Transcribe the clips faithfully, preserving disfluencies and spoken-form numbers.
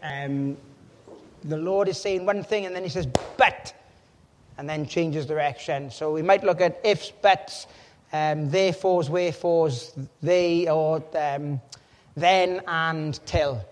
um, the Lord is saying one thing and then he says, but, and then changes direction. So we might look at ifs, buts, um, therefores, wherefores, they, or um, then and till.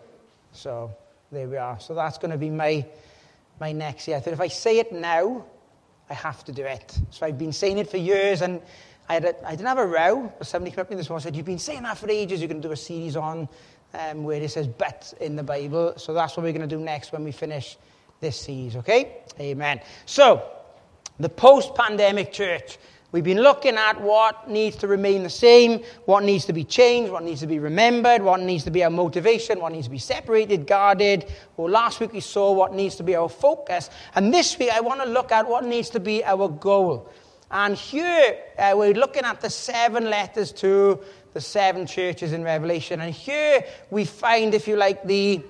So there we are. So that's going to be my my next year. I thought if I say it now, I have to do it. So I've been saying it for years, and I, had a, I didn't have a row, but somebody came up to me this morning and said, you've been saying that for ages, you're going to do a series on um, where it says but in the Bible. So that's what we're going to do next when we finish this series, okay? Amen. So, the post-pandemic church. We've been looking at what needs to remain the same, what needs to be changed, what needs to be remembered, what needs to be our motivation, what needs to be separated, guarded. Well, last week we saw what needs to be our focus. And this week I want to look at what needs to be our goal. And here uh, we're looking at the seven letters to the seven churches in Revelation. And here we find, if you like, the,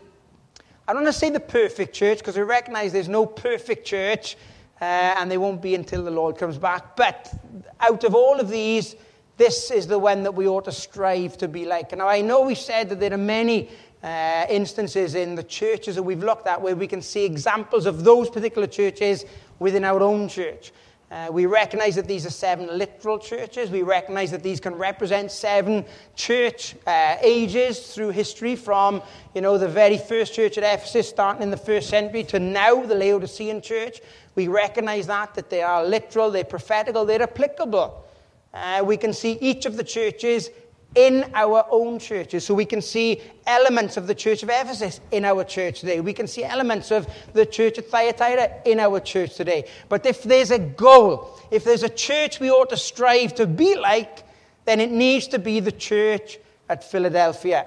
I don't want to say the perfect church, because we recognize there's no perfect church. Uh, and they won't be until the Lord comes back. But out of all of these, this is the one that we ought to strive to be like. Now, I know we've said that there are many uh, instances in the churches that we've looked at where we can see examples of those particular churches within our own church. Uh, we recognize that these are seven literal churches. We recognize that these can represent seven church uh, ages through history, from, you know, the very first church at Ephesus starting in the first century to now, the Laodicean church. We recognize that, that they are literal, they're prophetical, they're applicable. Uh, we can see each of the churches in our own churches. So we can see elements of the church of Ephesus in our church today. We can see elements of the church at Thyatira in our church today. But if there's a goal, if there's a church we ought to strive to be like, then it needs to be the church at Philadelphia.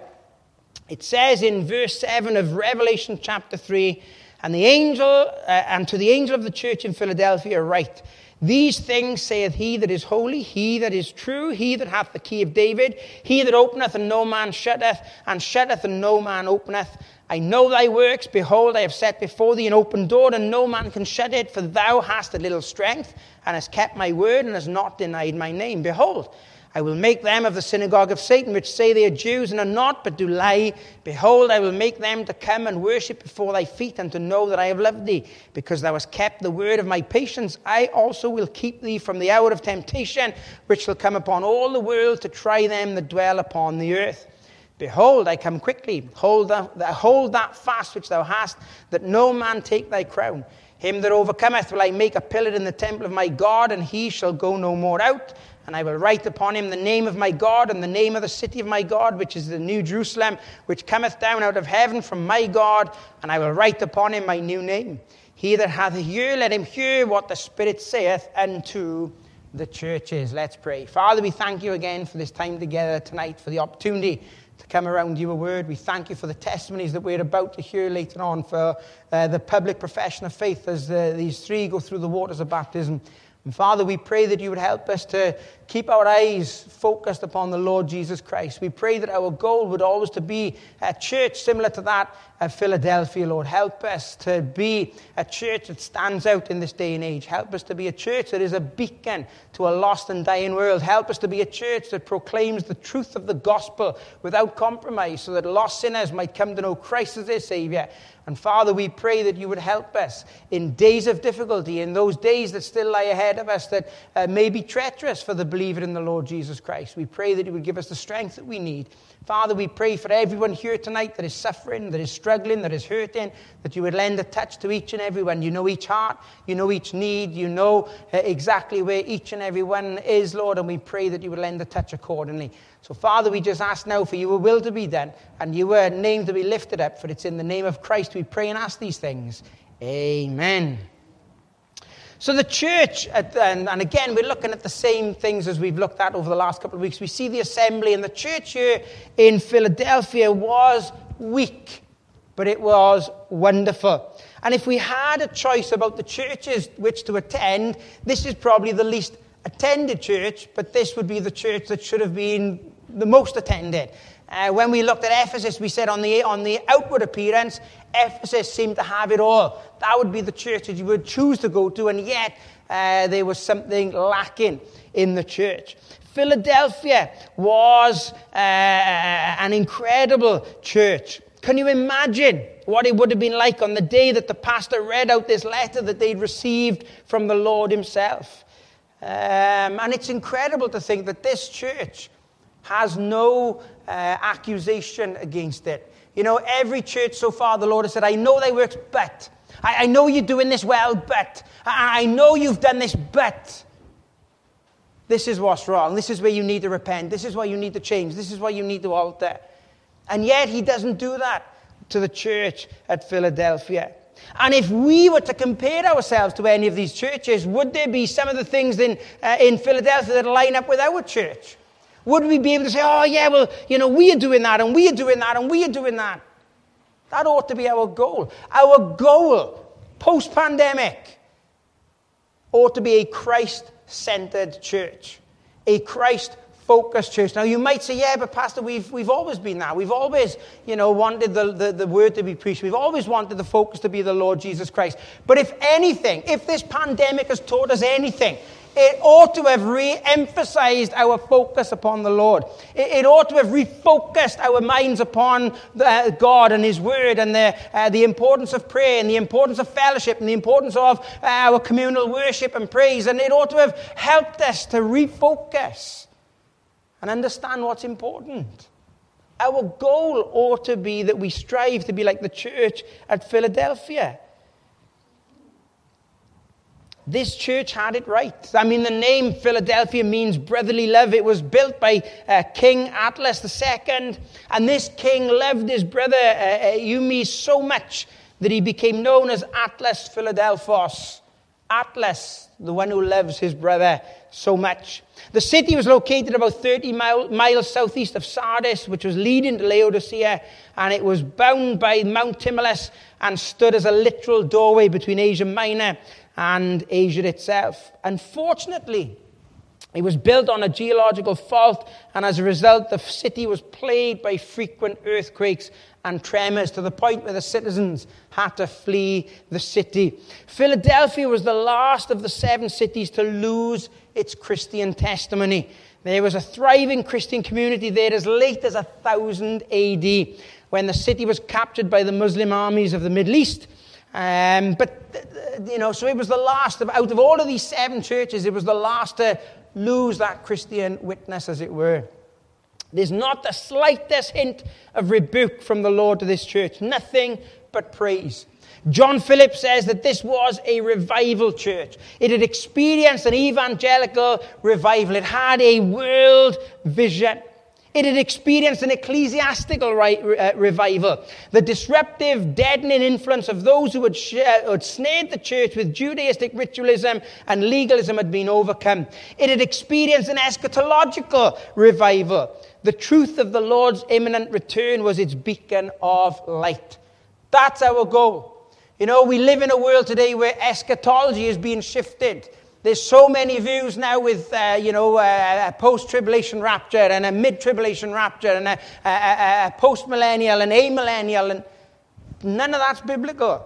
It says in verse seven of Revelation chapter three, and the angel, uh, and to the angel of the church in Philadelphia write, these things saith he that is holy, he that is true, he that hath the key of David, he that openeth and no man shutteth, and shutteth and no man openeth. I know thy works, behold, I have set before thee an open door, and no man can shut it, for thou hast a little strength, and hast kept my word, and hast not denied my name. Behold, I will make them of the synagogue of Satan, which say they are Jews and are not, but do lie. Behold, I will make them to come and worship before thy feet, and to know that I have loved thee. Because thou hast kept the word of my patience, I also will keep thee from the hour of temptation, which shall come upon all the world to try them that dwell upon the earth. Behold, I come quickly. Hold that, hold that fast which thou hast, that no man take thy crown. Him that overcometh will I make a pillar in the temple of my God, and he shall go no more out. And I will write upon him the name of my God, and the name of the city of my God, which is the New Jerusalem, which cometh down out of heaven from my God. And I will write upon him my new name. He that hath an ear, let him hear what the Spirit saith unto the churches. Let's pray. Father, we thank you again for this time together tonight, for the opportunity to come around your word. We thank you for the testimonies that we're about to hear later on, for uh, the public profession of faith as uh, these three go through the waters of baptism. And Father, we pray that you would help us to keep our eyes focused upon the Lord Jesus Christ. We pray that our goal would always to be a church similar to that of Philadelphia, Lord. Help us to be a church that stands out in this day and age. Help us to be a church that is a beacon to a lost and dying world. Help us to be a church that proclaims the truth of the gospel without compromise, so that lost sinners might come to know Christ as their Savior. And Father, we pray that you would help us in days of difficulty, in those days that still lie ahead of us that uh, may be treacherous for the believer in the Lord Jesus Christ. We pray that you would give us the strength that we need. Father, we pray for everyone here tonight that is suffering, that is struggling, that is hurting, that you would lend a touch to each and every one. You know each heart, you know each need, you know uh, exactly where each and every one is, Lord, and we pray that you would lend a touch accordingly. So, Father, we just ask now for your will to be done and your name to be lifted up, for it's in the name of Christ we pray and ask these things. Amen. So the church, at, and, and again, we're looking at the same things as we've looked at over the last couple of weeks. We see the assembly, and the church here in Philadelphia was weak, but it was wonderful. And if we had a choice about the churches which to attend, this is probably the least attended church, but this would be the church that should have been the most attended. Uh, when we looked at Ephesus, we said on the on the outward appearance, Ephesus seemed to have it all. That would be the church that you would choose to go to, and yet uh, there was something lacking in the church. Philadelphia was uh, an incredible church. Can you imagine what it would have been like on the day that the pastor read out this letter that they'd received from the Lord himself? Um, and it's incredible to think that this church has no uh, accusation against it. You know, every church so far, the Lord has said, I know thy works, but. I, I know you're doing this well, but. I, I know you've done this, but. This is what's wrong. This is where you need to repent. This is why you need to change. This is why you need to alter. And yet he doesn't do that to the church at Philadelphia. And if we were to compare ourselves to any of these churches, would there be some of the things in, uh, in Philadelphia that line up with our church? Would we be able to say, oh yeah, well, you know, we are doing that, and we are doing that, and we are doing that? That ought to be our goal. Our goal, post-pandemic, ought to be a Christ-centered church. A Christ-focused church. Now, you might say, yeah, but Pastor, we've we've always been that. We've always, you know, wanted the, the, the word to be preached. We've always wanted the focus to be the Lord Jesus Christ. But if anything, if this pandemic has taught us anything, it ought to have re-emphasized our focus upon the Lord. It, it ought to have refocused our minds upon the, God and his word, and the, uh, the importance of prayer, and the importance of fellowship, and the importance of uh, our communal worship and praise. And it ought to have helped us to refocus and understand what's important. Our goal ought to be that we strive to be like the church at Philadelphia. This church had it right. I mean, the name Philadelphia means brotherly love. It was built by uh, King Atlas the Second, and this king loved his brother uh, Eumenes so much that he became known as Atlas Philadelphos. Atlas, the one who loves his brother so much. The city was located about thirty mile, miles southeast of Sardis, which was leading to Laodicea, and it was bound by Mount Tmolus and stood as a literal doorway between Asia Minor and Asia itself. Unfortunately, it was built on a geological fault, and as a result, the city was plagued by frequent earthquakes and tremors to the point where the citizens had to flee the city. Philadelphia was the last of the seven cities to lose its Christian testimony. There was a thriving Christian community there as late as one thousand A D, when the city was captured by the Muslim armies of the Middle East. Um, but, you know, so it was the last of, out of all of these seven churches, it was the last to lose that Christian witness, as it were. There's not the slightest hint of rebuke from the Lord to this church. Nothing but praise. John Phillips says that this was a revival church. It had experienced an evangelical revival. It had a world vision. It had experienced an ecclesiastical revival. The disruptive, deadening influence of those who had, had snared the church with Judaistic ritualism and legalism had been overcome. It had experienced an eschatological revival. The truth of the Lord's imminent return was its beacon of light. That's our goal. You know, we live in a world today where eschatology is being shifted. There's so many views now with, uh, you know, uh, a post-tribulation rapture and a mid-tribulation rapture and a, a, a post-millennial and amillennial, and none of that's biblical.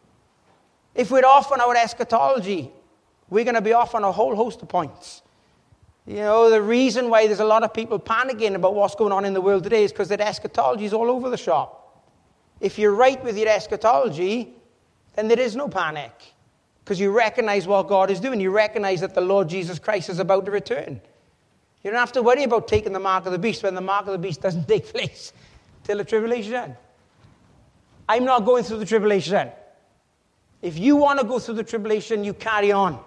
If we're off on our eschatology, we're going to be off on a whole host of points. You know, the reason why there's a lot of people panicking about what's going on in the world today is because that eschatology is all over the shop. If you're right with your eschatology, then there is no panic. Because you recognize what God is doing. You recognize that the Lord Jesus Christ is about to return. You don't have to worry about taking the mark of the beast when the mark of the beast doesn't take place till the tribulation. I'm not going through the tribulation. If you want to go through the tribulation, you carry on.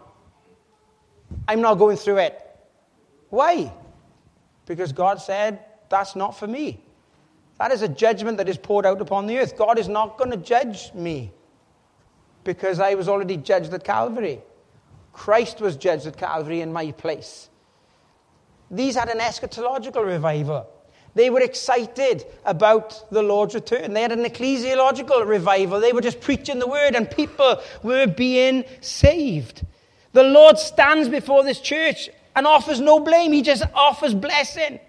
I'm not going through it. Why? Because God said, that's not for me. That is a judgment that is poured out upon the earth. God is not going to judge me, because I was already judged at Calvary. Christ was judged at Calvary in my place. These had an eschatological revival. They were excited about the Lord's return. They had an ecclesiological revival. They were just preaching the word and people were being saved. The Lord stands before this church and offers no blame. He just offers blessing.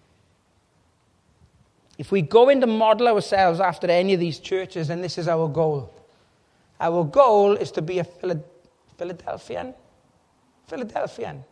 If we go in to model ourselves after any of these churches, then this is our goal. Our goal is to be a Philadelphian. Philadelphian.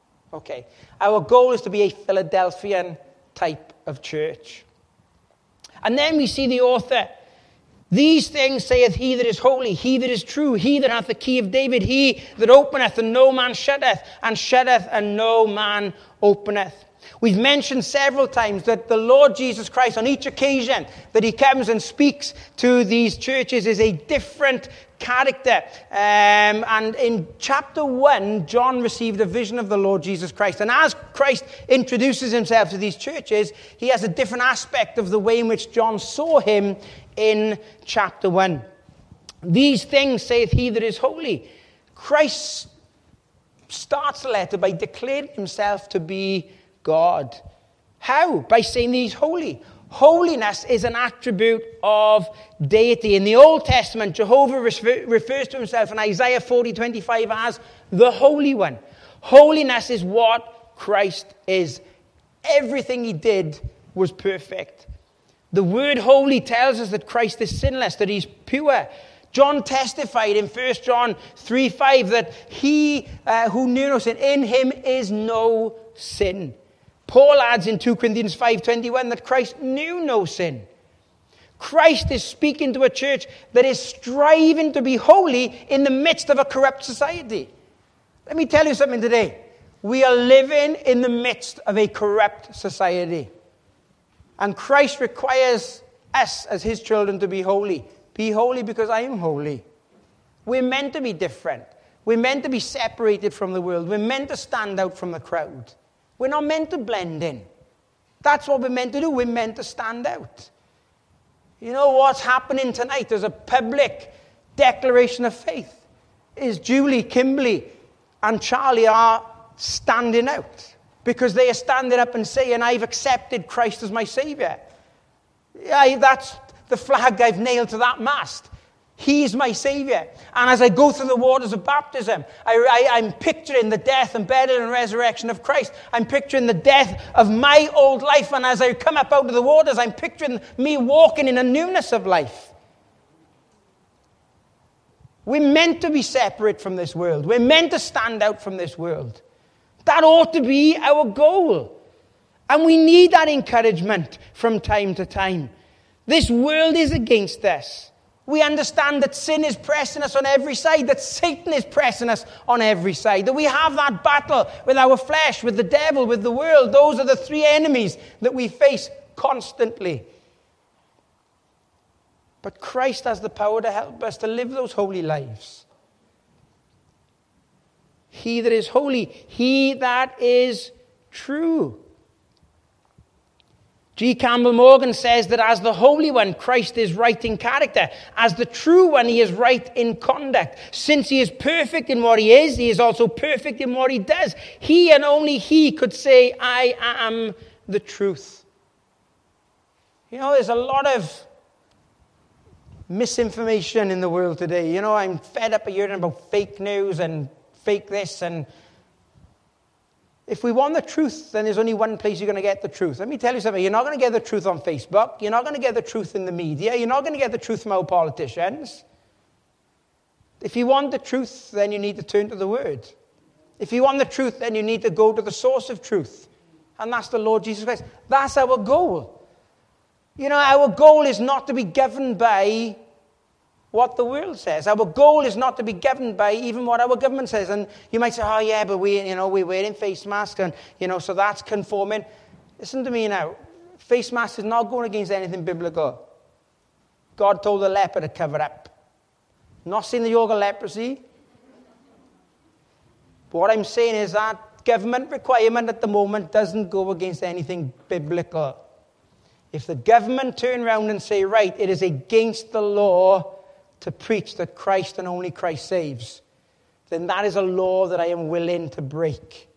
Okay. Our goal is to be a Philadelphian type of church. And then we see the author. These things saith he that is holy, he that is true, he that hath the key of David, he that openeth and no man shutteth, and shutteth and no man openeth. We've mentioned several times that the Lord Jesus Christ, on each occasion that he comes and speaks to these churches, is a different character. Um, and in chapter one, John received a vision of the Lord Jesus Christ. And as Christ introduces himself to these churches, he has a different aspect of the way in which John saw him in chapter one. These things saith he that is holy. Christ starts the letter by declaring himself to be God. How? By saying he's holy. Holiness is an attribute of deity. In the Old Testament, Jehovah refers to himself in Isaiah forty twenty-five as the Holy One. Holiness is what Christ is. Everything he did was perfect. The word holy tells us that Christ is sinless, that he's pure. John testified in First John three five that he uh, who knew no sin, in him is no sin. Paul adds in Second Corinthians five twenty-one that Christ knew no sin. Christ is speaking to a church that is striving to be holy in the midst of a corrupt society. Let me tell you something today. We are living in the midst of a corrupt society. And Christ requires us as his children to be holy. Be holy because I am holy. We're meant to be different. We're meant to be separated from the world. We're meant to stand out from the crowd. We're not meant to blend in. That's what we're meant to do. We're meant to stand out. You know what's happening tonight? There's a public declaration of faith. Is Julie, Kimberly, and Charlie are standing out because they are standing up and saying, I've accepted Christ as my Savior. I, that's the flag I've nailed to that mast. He's my Savior. And as I go through the waters of baptism, I, I, I'm picturing the death and burial and resurrection of Christ. I'm picturing the death of my old life. And as I come up out of the waters, I'm picturing me walking in a newness of life. We're meant to be separate from this world. We're meant to stand out from this world. That ought to be our goal. And we need that encouragement from time to time. This world is against us. We understand that sin is pressing us on every side, that Satan is pressing us on every side, that we have that battle with our flesh, with the devil, with the world. Those are the three enemies that we face constantly. But Christ has the power to help us to live those holy lives. He that is holy, he that is true. G. Campbell Morgan says that as the Holy One, Christ is right in character. As the true one, he is right in conduct. Since he is perfect in what he is, he is also perfect in what he does. He and only he could say, I am the truth. You know, there's a lot of misinformation in the world today. You know, I'm fed up of hearing about fake news and fake this and... If we want the truth, then there's only one place you're going to get the truth. Let me tell you something. You're not going to get the truth on Facebook. You're not going to get the truth in the media. You're not going to get the truth from our politicians. If you want the truth, then you need to turn to the Word. If you want the truth, then you need to go to the source of truth. And that's the Lord Jesus Christ. That's our goal. You know, our goal is not to be governed by what the world says. Our goal is not to be governed by even what our government says. And you might say, oh yeah, but we, you know, we're wearing face masks and, you know, so that's conforming. Listen to me now. Face mask is not going against anything biblical. God told the leper to cover up. Not saying that you're got leprosy. But what I'm saying is that government requirement at the moment doesn't go against anything biblical. If the government turn around and say, right, it is against the law to preach that Christ and only Christ saves, then that is a law that I am willing to break.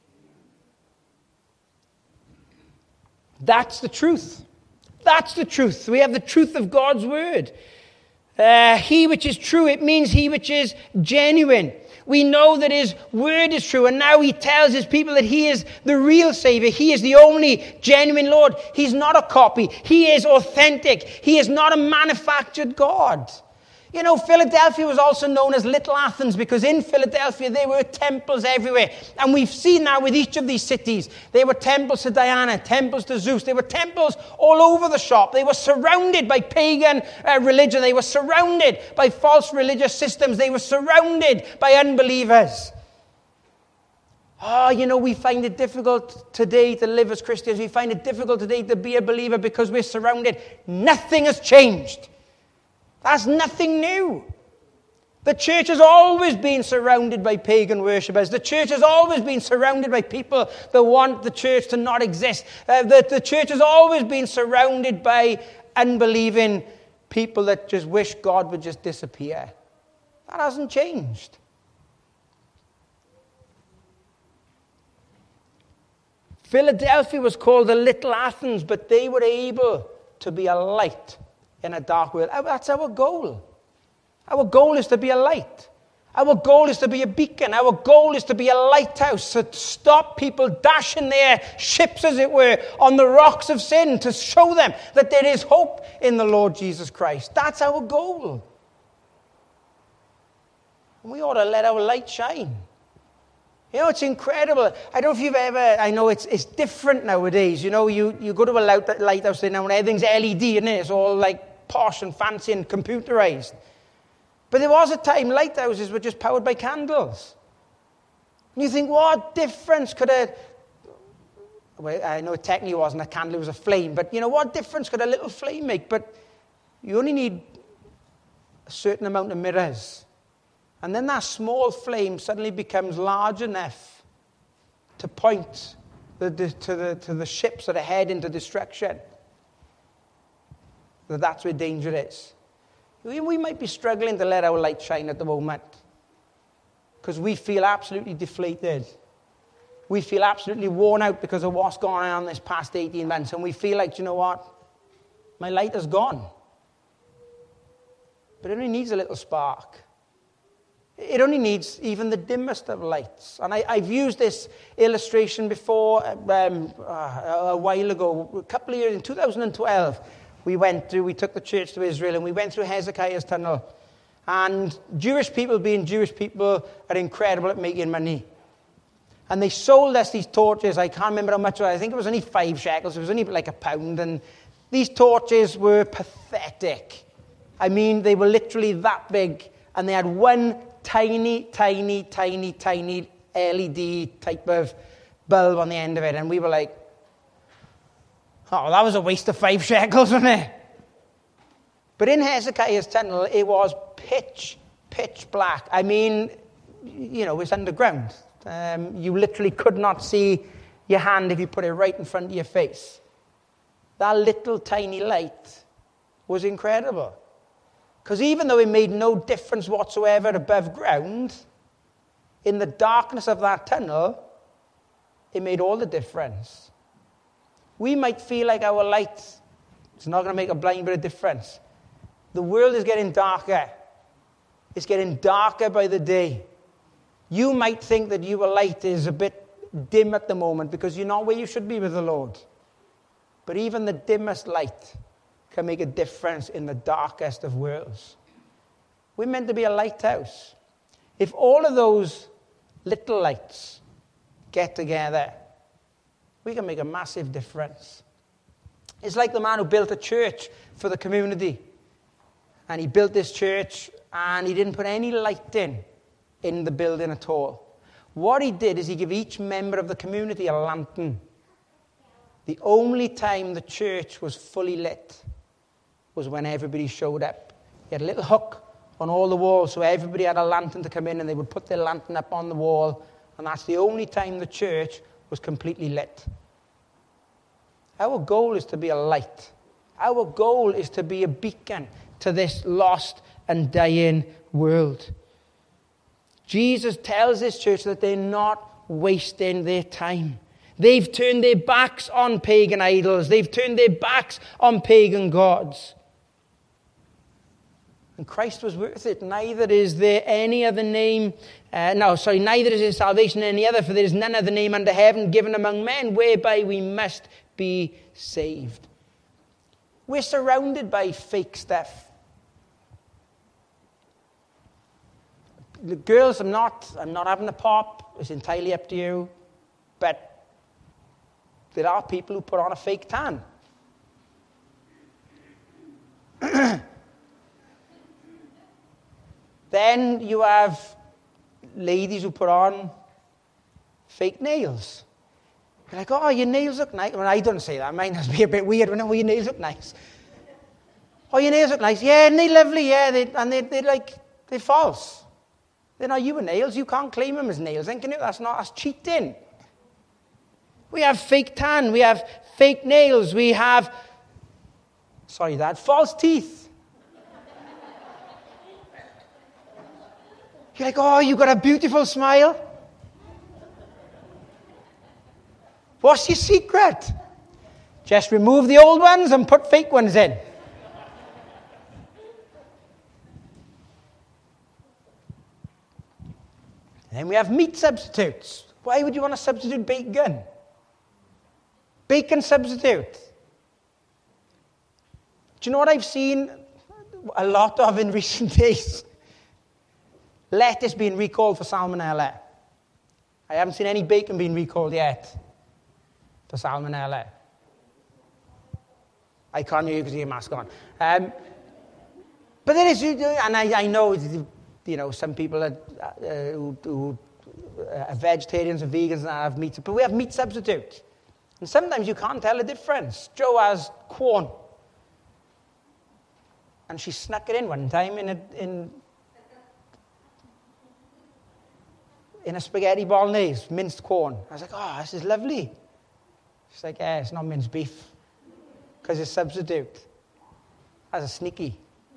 That's the truth. That's the truth. We have the truth of God's word. Uh, he which is true, it means he which is genuine. We know that his word is true, and now he tells his people that he is the real Savior. He is the only genuine Lord. He's not a copy. He is authentic. He is not a manufactured God. You know, Philadelphia was also known as Little Athens because in Philadelphia there were temples everywhere. And we've seen that with each of these cities. There were temples to Diana, temples to Zeus. There were temples all over the shop. They were surrounded by pagan uh, religion. They were surrounded by false religious systems. They were surrounded by unbelievers. Oh, you know, we find it difficult today to live as Christians. We find it difficult today to be a believer because we're surrounded. Nothing has changed. That's nothing new. The church has always been surrounded by pagan worshippers. The church has always been surrounded by people that want the church to not exist. Uh, the, the church has always been surrounded by unbelieving people that just wish God would just disappear. That hasn't changed. Philadelphia was called the Little Athens, but they were able to be a light in a dark world. That's our goal. Our goal is to be a light. Our goal is to be a beacon. Our goal is to be a lighthouse to stop people dashing their ships, as it were, on the rocks of sin, to show them that there is hope in the Lord Jesus Christ. That's our goal. And we ought to let our light shine. You know, it's incredible. I don't know if you've ever, I know it's it's different nowadays. You know, you, you go to a light, lighthouse now and everything's L E D, isn't it? It's all like posh and fancy and computerized. But there was a time lighthouses were just powered by candles. And you think, what difference could a, well, I know it technically wasn't a candle, it was a flame, but you know, what difference could a little flame make? But you only need a certain amount of mirrors. And then that small flame suddenly becomes large enough to point the, the, to, the, to the ships that are heading into destruction. That that's where danger is. We, we might be struggling to let our light shine at the moment because we feel absolutely deflated. We feel absolutely worn out because of what's gone on this past eighteen months. And we feel like, you know what? My light has gone. But it only needs a little spark. It only needs even the dimmest of lights. And I, I've used this illustration before um, uh, a while ago. A couple of years, in two thousand twelve, we went to, we took the church to Israel and we went through Hezekiah's tunnel. And Jewish people, being Jewish people, are incredible at making money. And they sold us these torches. I can't remember how much. I think it was only five shekels. It was only like a pound. And these torches were pathetic. I mean, they were literally that big. And they had one tiny, tiny, tiny, tiny L E D type of bulb on the end of it. And we were like, oh, that was a waste of five shekels, wasn't it? But in Hezekiah's tunnel, it was pitch, pitch black. I mean, you know, it's underground. Um, you literally could not see your hand if you put it right in front of your face. That little tiny light was incredible. Because even though it made no difference whatsoever above ground, in the darkness of that tunnel, it made all the difference. We might feel like our light is not going to make a blind bit of difference. The world is getting darker. It's getting darker by the day. You might think that your light is a bit dim at the moment because you're not where you should be with the Lord. But even the dimmest light can make a difference in the darkest of worlds. We're meant to be a lighthouse. If all of those little lights get together, we can make a massive difference. It's like the man who built a church for the community. And he built this church and he didn't put any light in, in the building at all. What he did is he gave each member of the community a lantern. The only time the church was fully lit was when everybody showed up. He had a little hook on all the walls so everybody had a lantern to come in and they would put their lantern up on the wall. And that's the only time the church was completely lit. Our goal is to be a light. Our goal is to be a beacon to this lost and dying world. Jesus tells this church that they're not wasting their time. They've turned their backs on pagan idols. They've turned their backs on pagan gods. And Christ was worth it. Neither is there any other name. Uh, no, sorry, neither is there salvation in any other, for there is none other name under heaven given among men whereby we must be saved. We're surrounded by fake stuff. the girls, I'm not, I'm not having a pop. It's entirely up to you. But there are people who put on a fake tan. Then you have ladies who put on fake nails. You're like, oh, your nails look nice. Well, I don't say that. Mine must be a bit weird. When oh, your nails look nice. Oh, your nails look nice. Yeah, and they're lovely. Yeah, they, and they, they're like, they're false. They're not your nails. You can't claim them as nails. Then can you? That's not, that's cheating. We have fake tan. We have fake nails. We have, sorry, Dad, false teeth. You're like, oh, you got a beautiful smile. What's your secret? Just remove the old ones and put fake ones in. Then we have meat substitutes. Why would you want to substitute bacon? Bacon substitute. Do you know what I've seen a lot of in recent days? Lettuce being recalled for salmonella. I haven't seen any bacon being recalled yet for salmonella. I can't hear you because you have your mask on. Um, but there is, and I, I know, you know, some people are, uh, who, who are vegetarians and vegans and have meat, but we have meat substitute. And sometimes you can't tell the difference. Jo has corn. And she snuck it in one time in a, in, in a spaghetti bolognese, minced corn. I was like, oh, this is lovely. She's like, yeah, it's not minced beef. Because it's substitute. That's a sneaky.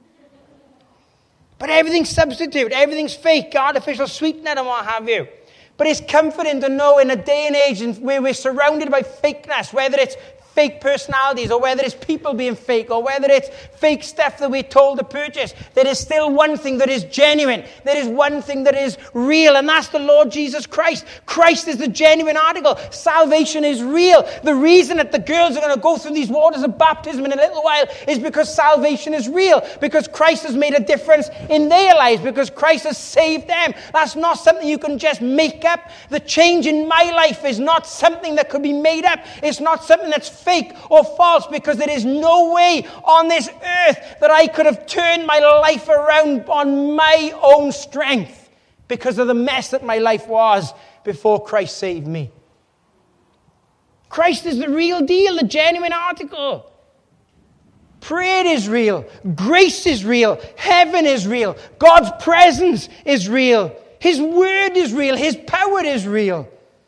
But everything's substitute. Everything's fake, artificial sweetener and what have you. But it's comforting to know in a day and age where we're surrounded by fakeness, whether it's fake personalities, or whether it's people being fake, or whether it's fake stuff that we're told to purchase, there is still one thing that is genuine. There is one thing that is real, and that's the Lord Jesus Christ. Christ is the genuine article. Salvation is real. The reason that the girls are going to go through these waters of baptism in a little while is because salvation is real, because Christ has made a difference in their lives, because Christ has saved them. That's not something you can just make up. The change in my life is not something that could be made up. It's not something that's fake or false, because there is no way on this earth that I could have turned my life around on my own strength because of the mess that my life was before Christ saved me. Christ is the real deal, the genuine article. Prayer is real. Grace is real. Heaven is real. God's presence is real. His word is real. His power is real.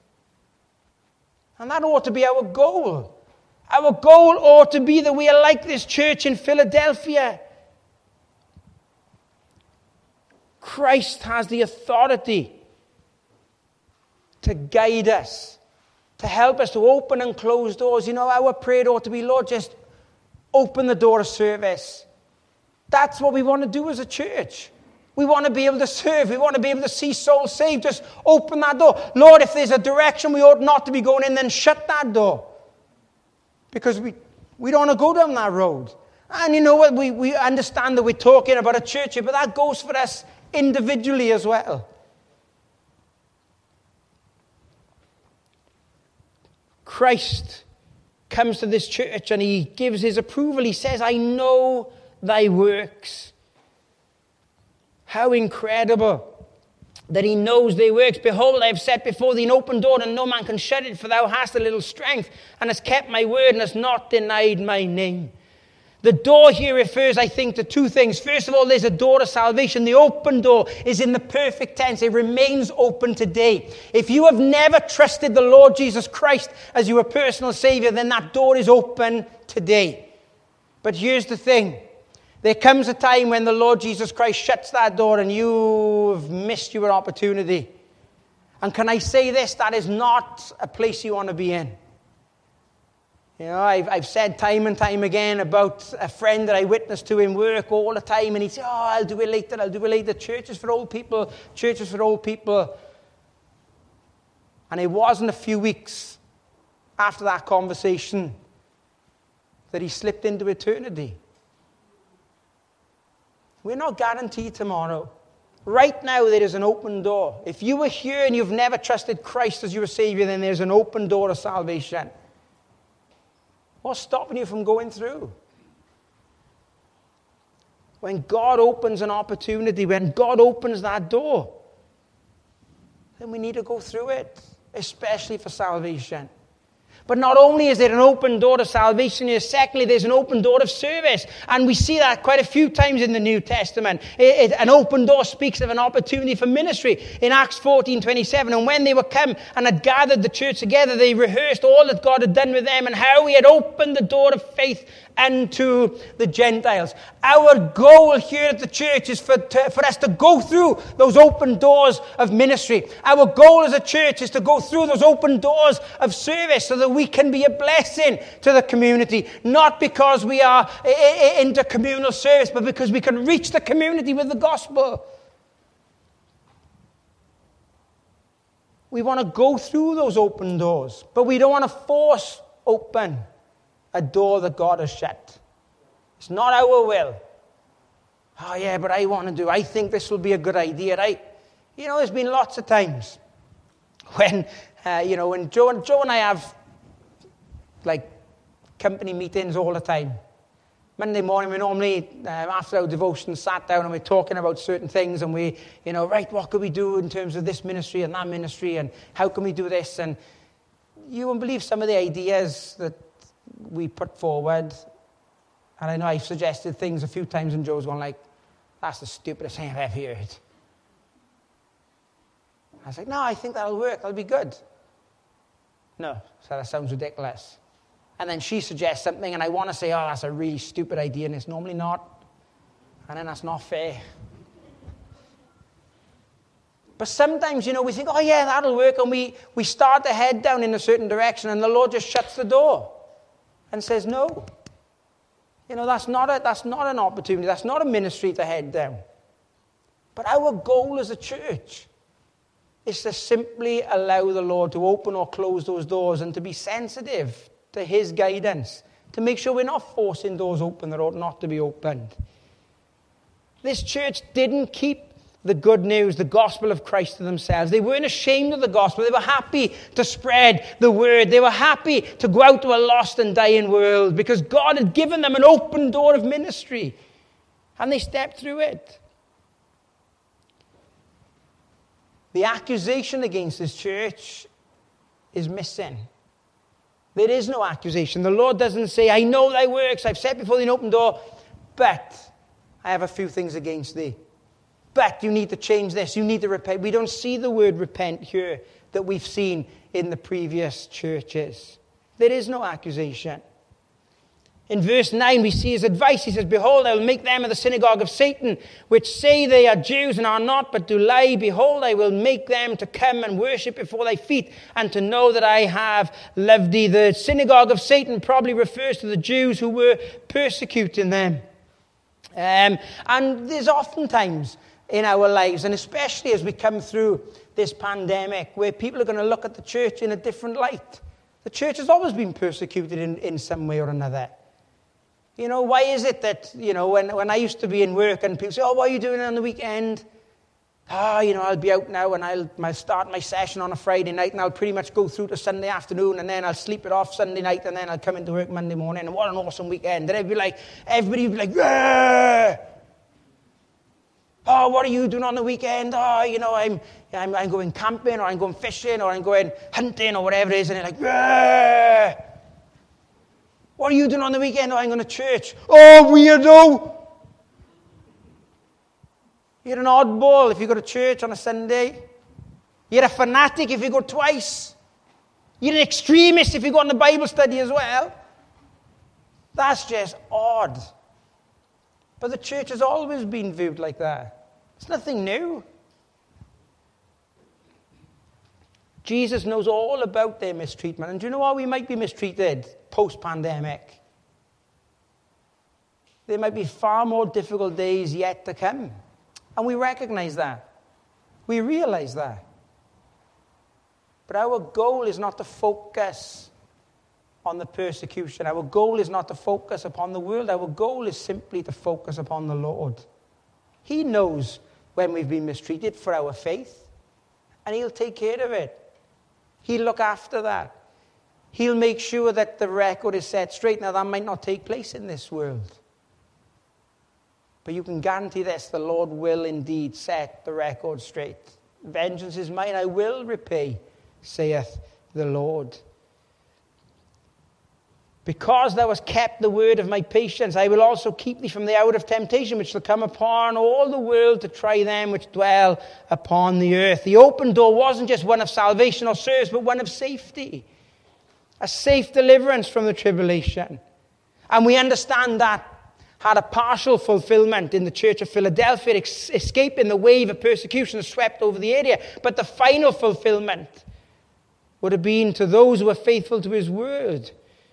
And that ought to be our goal. Our goal ought to be that we are like this church in Philadelphia. Christ has the authority to guide us, to help us to open and close doors. You know, our prayer ought to be, Lord, just open the door of service. That's what we want to do as a church. We want to be able to serve. We want to be able to see souls saved. Just open that door. Lord, if there's a direction we ought not to be going in, then shut that door. Because we, we don't want to go down that road. And you know what? We, we understand that we're talking about a church here, but that goes for us individually as well. Christ comes to this church and he gives his approval. He says, I know thy works. How incredible that he knows their works. Behold, I have set before thee an open door, and no man can shut it, for thou hast a little strength, and hast kept my word, and hast not denied my name. The door here refers, I think, to two things. First of all, there's a door of salvation. The open door is in the perfect tense. It remains open today. If you have never trusted the Lord Jesus Christ as your personal Savior, then that door is open today. But here's the thing. There comes a time when the Lord Jesus Christ shuts that door and you've missed your opportunity. And can I say this? That is not a place you want to be in. You know, I've, I've said time and time again about a friend that I witnessed to in work all the time, and he'd say, oh, I'll do it later, I'll do it later. Church is for old people, church is for old people. And it wasn't a few weeks after that conversation that he slipped into eternity. We're not guaranteed tomorrow. Right now, there is an open door. If you were here and you've never trusted Christ as your Savior, then there's an open door to salvation. What's stopping you from going through? When God opens an opportunity, when God opens that door, then we need to go through it, especially for salvation. But not only is there an open door to salvation here, secondly, there's an open door of service. And we see that quite a few times in the New Testament. It, it, an open door speaks of an opportunity for ministry. In Acts fourteen twenty-seven, and when they were come and had gathered the church together, they rehearsed all that God had done with them and how he had opened the door of faith unto the Gentiles. Our goal here at the church is for, to, for us to go through those open doors of ministry. Our goal as a church is to go through those open doors of service so that we can be a blessing to the community. Not because we are into communal service, but because we can reach the community with the gospel. We want to go through those open doors, but we don't want to force open a door that God has shut. It's not our will. Oh yeah, but I want to do, I think this will be a good idea, right? You know, there's been lots of times when, uh, you know, when Joe and, Joe and I have, like, company meetings all the time. Monday morning, we normally, uh, after our devotion, sat down and we're talking about certain things and we, you know, right, what could we do in terms of this ministry and that ministry and how can we do this? And you won't believe some of the ideas that we put forward. And I know I've suggested things a few times and Joe's gone like, that's the stupidest thing I've ever heard. I was like, no, I think that'll work. That'll be good. No, so that sounds ridiculous. And then she suggests something and I want to say, oh, that's a really stupid idea, and it's normally not. And then that's not fair. But sometimes, you know, we think, oh yeah, that'll work, and we, we start to head down in a certain direction and the Lord just shuts the door and says, no. You know, that's not a, that's not an opportunity. That's not a ministry to head down. But our goal as a church is to simply allow the Lord to open or close those doors and to be sensitive to his guidance, to make sure we're not forcing doors open that ought not to be opened. This church didn't keep the good news, the gospel of Christ to themselves. They weren't ashamed of the gospel. They were happy to spread the word. They were happy to go out to a lost and dying world because God had given them an open door of ministry. And they stepped through it. The accusation against this church is missing. There is no accusation. The Lord doesn't say, I know thy works, I've set before thee an open door, but I have a few things against thee. But you need to change this, you need to repent. We don't see the word repent here that we've seen in the previous churches. There is no accusation. In verse nine, we see his advice. He says, behold, I will make them of the synagogue of Satan, which say they are Jews and are not, but do lie. Behold, I will make them to come and worship before thy feet, and to know that I have loved thee. The synagogue of Satan probably refers to the Jews who were persecuting them. Um, and there's often times in our lives, and especially as we come through this pandemic, where people are going to look at the church in a different light. The church has always been persecuted in, in some way or another. You know, why is it that, you know, when, when I used to be in work and people say, oh, what are you doing on the weekend? Ah, oh, you know, I'll be out now and I'll, I'll start my session on a Friday night and I'll pretty much go through to Sunday afternoon and then I'll sleep it off Sunday night and then I'll come into work Monday morning. And what an awesome weekend. And I'd be like, everybody would be like, yeah! Oh, what are you doing on the weekend? Oh, you know, I'm, I'm, I'm going camping or I'm going fishing or I'm going hunting or whatever it is. And they're like, yeah! What are you doing on the weekend? Oh, I'm going to church. Oh, weirdo! You're an oddball if you go to church on a Sunday. You're a fanatic if you go twice. You're an extremist if you go on the Bible study as well. That's just odd. But the church has always been viewed like that. It's nothing new. Jesus knows all about their mistreatment. And do you know why we might be mistreated post-pandemic? There might be far more difficult days yet to come. And we recognize that. We realize that. But our goal is not to focus on the persecution. Our goal is not to focus upon the world. Our goal is simply to focus upon the Lord. He knows when we've been mistreated for our faith. And he'll take care of it. He'll look after that. He'll make sure that the record is set straight. Now, that might not take place in this world. But you can guarantee this, the Lord will indeed set the record straight. Vengeance is mine, I will repay, saith the Lord. Because thou hast kept the word of my patience, I will also keep thee from the hour of temptation, which shall come upon all the world to try them which dwell upon the earth. The open door wasn't just one of salvation or service, but one of safety. A safe deliverance from the tribulation. And we understand that had a partial fulfillment in the church of Philadelphia, ex- escaping the wave of persecution that swept over the area. But the final fulfillment would have been to those who were faithful to his word.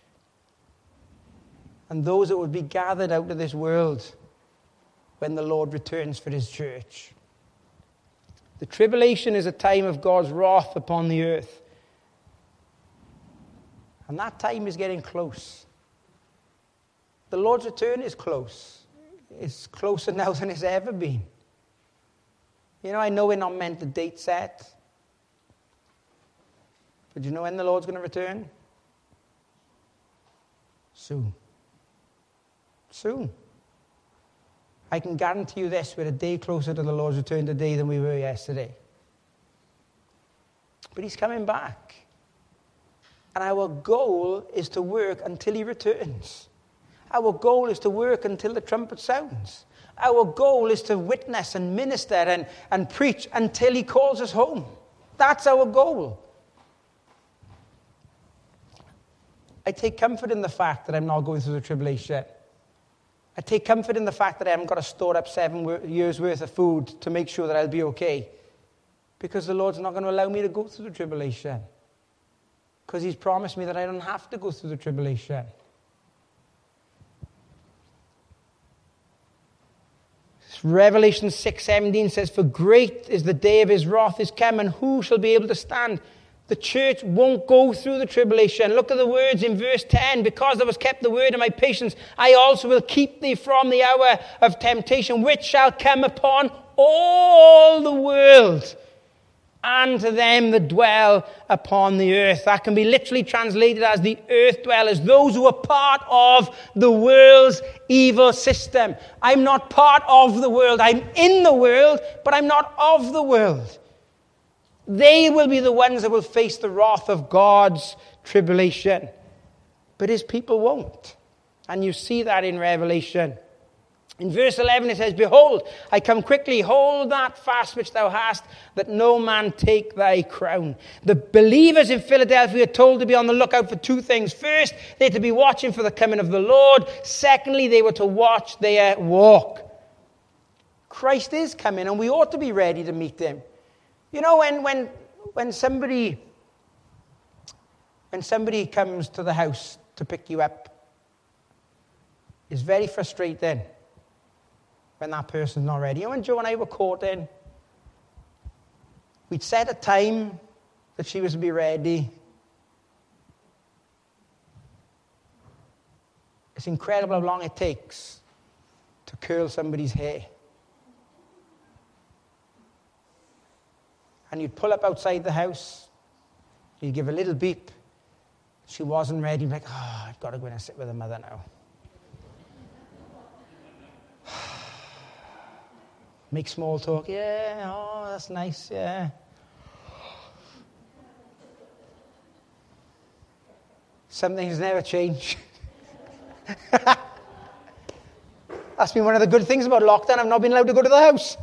And those that would be gathered out of this world when the Lord returns for his church. The tribulation is a time of God's wrath upon the earth. And that time is getting close. The Lord's return is close. It's closer now than it's ever been. You know, I know we're not meant to date set. But you know when the Lord's going to return? Soon. Soon. I can guarantee you this, we're a day closer to the Lord's return today than we were yesterday. But he's coming back. And our goal is to work until he returns. Our goal is to work until the trumpet sounds. Our goal is to witness and minister and, and preach until he calls us home. That's our goal. I take comfort in the fact that I'm not going through the tribulation. I take comfort in the fact that I haven't got to store up seven years' worth of food to make sure that I'll be okay. Because the Lord's not going to allow me to go through the tribulation. Because he's promised me that I don't have to go through the tribulation. Revelation six seventeen says, for great is the day of his wrath is come, and who shall be able to stand? The church won't go through the tribulation. Look at the words in verse ten. Because thou hast kept the word of my patience, I also will keep thee from the hour of temptation, which shall come upon all the world, and to them that dwell upon the earth. That can be literally translated as the earth dwellers, those who are part of the world's evil system. I'm not part of the world. I'm in the world, but I'm not of the world. They will be the ones that will face the wrath of God's tribulation. But his people won't. And you see that in Revelation. In verse eleven it says, behold, I come quickly, hold that fast which thou hast, that no man take thy crown. The believers in Philadelphia are told to be on the lookout for two things. First, they're to be watching for the coming of the Lord. Secondly, they were to watch their walk. Christ is coming, and we ought to be ready to meet him. You know, when when when somebody when somebody comes to the house to pick you up, it's very frustrating when that person's not ready. You know, when Joe and I were courting, we'd set a time that she was to be ready. It's incredible how long it takes to curl somebody's hair. And you'd pull up outside the house, you'd give a little beep. She wasn't ready. You'd be like, oh, I've got to go in and sit with her mother now. Make small talk. Yeah, oh, that's nice, yeah. Some things never change. That's been one of the good things about lockdown. I've not been allowed to go to the house.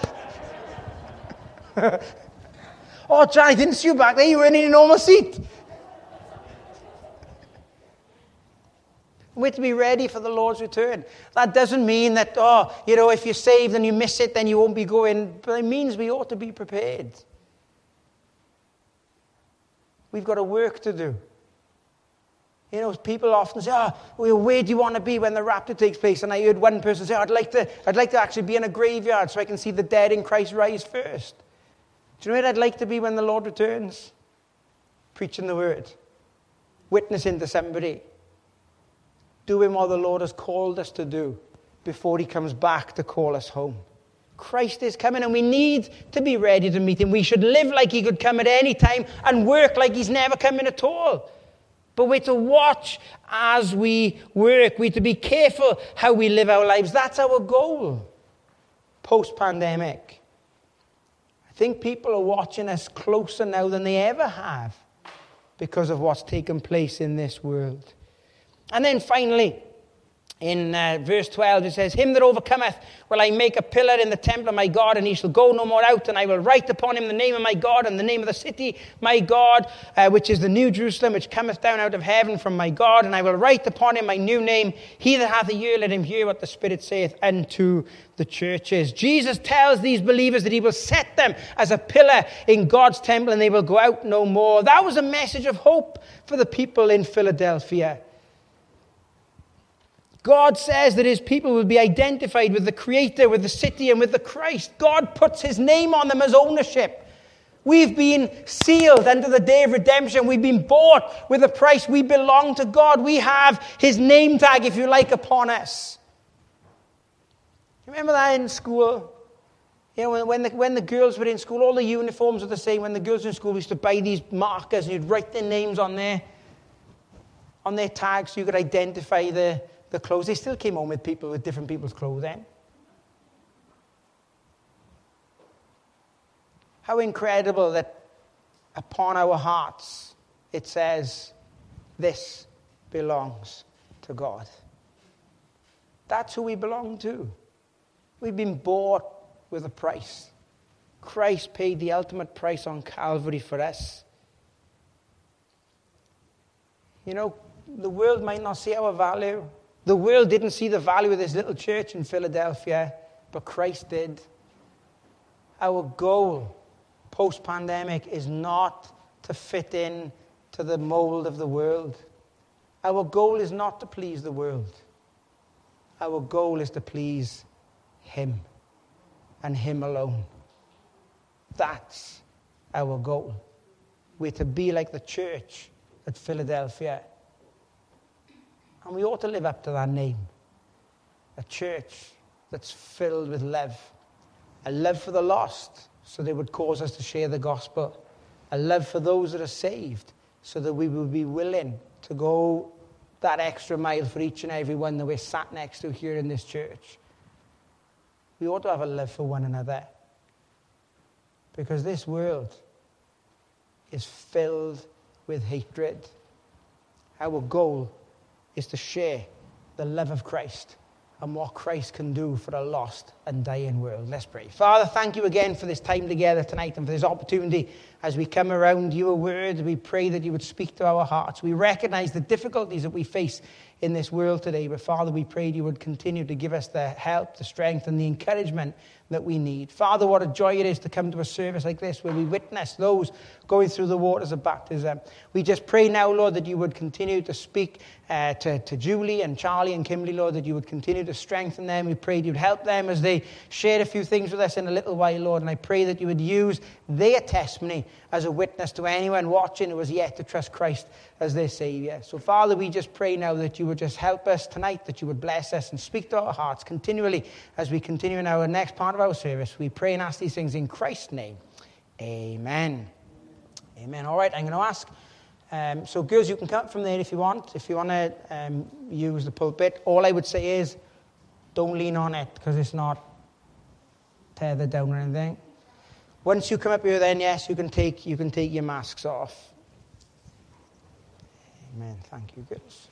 Oh, John, I didn't see you back there. You were in a normal seat. We're to be ready for the Lord's return. That doesn't mean that, oh, you know, if you're saved and you miss it, then you won't be going. But it means we ought to be prepared. We've got a work to do. You know, people often say, oh, well, where do you want to be when the rapture takes place? And I heard one person say, oh, I'd like to, I'd like to actually be in a graveyard so I can see the dead in Christ rise first. Do you know where I'd like to be when the Lord returns? Preaching the word. Witnessing to somebody. Doing what the Lord has called us to do before he comes back to call us home. Christ is coming, and we need to be ready to meet him. We should live like he could come at any time and work like he's never coming at all. But we're to watch as we work. We're to be careful how we live our lives. That's our goal post-pandemic. I think people are watching us closer now than they ever have because of what's taken place in this world. And then finally, in uh, verse twelve, it says, him that overcometh will I make a pillar in the temple of my God, and he shall go no more out, and I will write upon him the name of my God, and the name of the city my God, uh, which is the new Jerusalem, which cometh down out of heaven from my God, and I will write upon him my new name. He that hath a ear, let him hear what the Spirit saith unto the churches. Jesus tells these believers that he will set them as a pillar in God's temple, and they will go out no more. That was a message of hope for the people in Philadelphia. God says that his people will be identified with the Creator, with the city, and with the Christ. God puts his name on them as ownership. We've been sealed unto the day of redemption. We've been bought with a price. We belong to God. We have his name tag, if you like, upon us. Remember that in school? You know, when the, when the girls were in school, all the uniforms were the same. When the girls were in school, we used to buy these markers, and you'd write their names on there, on their tags, so you could identify the The clothes. They still came home with people with different people's clothing. How incredible that upon our hearts it says, this belongs to God. That's who we belong to. We've been bought with a price. Christ paid the ultimate price on Calvary for us. You know, the world might not see our value. The world didn't see the value of this little church in Philadelphia, but Christ did. Our goal post-pandemic is not to fit in to the mold of the world. Our goal is not to please the world. Our goal is to please him and him alone. That's our goal. We're to be like the church at Philadelphia. And we ought to live up to that name. A church that's filled with love. A love for the lost, so they would cause us to share the gospel. A love for those that are saved, so that we would be willing to go that extra mile for each and every one that we're sat next to here in this church. We ought to have a love for one another. Because this world is filled with hatred. Our goal is to share the love of Christ and what Christ can do for a lost and dying world. Let's pray. Father, thank you again for this time together tonight and for this opportunity as we come around your word. We pray that you would speak to our hearts. We recognize the difficulties that we face in this world today, but Father, we prayed you would continue to give us the help, the strength, and the encouragement that we need. Father, what a joy it is to come to a service like this where we witness those going through the waters of baptism. We just pray now, Lord, that you would continue to speak uh, to, to Julie and Charlie and Kimberly, Lord, that you would continue to strengthen them. We prayed you'd help them as they shared a few things with us in a little while, Lord, and I pray that you would use their testimony as a witness to anyone watching who has yet to trust Christ as their Savior. So, Father, we just pray now that you would just help us tonight, that you would bless us and speak to our hearts continually as we continue in our next part of our service. We pray and ask these things in Christ's name. Amen. Amen. All right, I'm going to ask. Um, so, girls, you can come up from there if you want. If you want to um, use the pulpit, all I would say is don't lean on it because it's not tethered down or anything. Once you come up here, then yes, you can take you can take your masks off. Amen. Thank you, girls.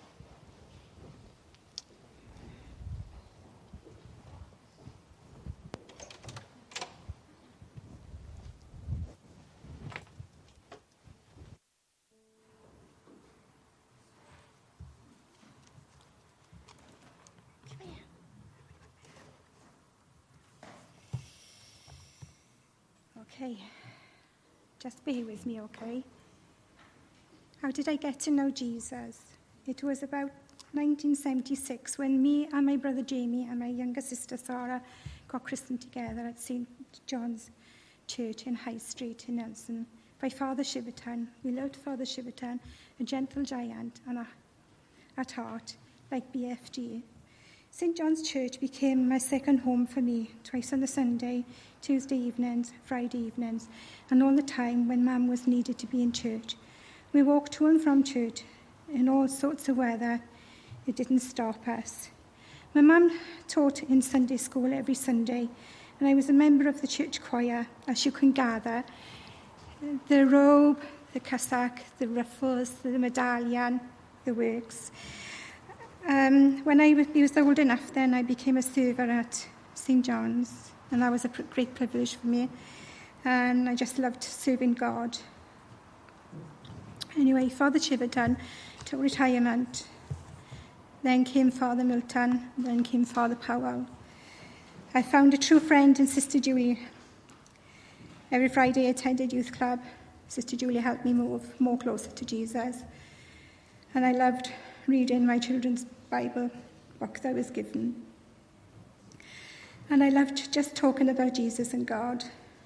Okay, just bear with me, okay? How did I get to know Jesus? It was about nineteen seventy-six when me and my brother Jamie and my younger sister Sarah got christened together at Saint John's Church in High Street in Nelson by Father Shiverton. We loved Father Shiverton, a gentle giant and a, at heart, like B F G. Saint John's Church became my second home for me, twice on a Sunday, Tuesday evenings, Friday evenings, and all the time when Mum was needed to be in church. We walked to and from church in all sorts of weather. It didn't stop us. My mum taught in Sunday school every Sunday, and I was a member of the church choir, as you can gather. The robe, the cassock, the ruffles, the medallion, the works. Um, when I was old enough then, I became a server at Saint John's, and that was a great privilege for me, and I just loved serving God. Anyway, Father Chiverton took retirement. Then came Father Milton, then came Father Powell. I found a true friend in Sister Julie. Every Friday I attended youth club. Sister Julie helped me move more closer to Jesus. And I loved reading my children's Bible book that I was given. And I loved just talking about Jesus and God.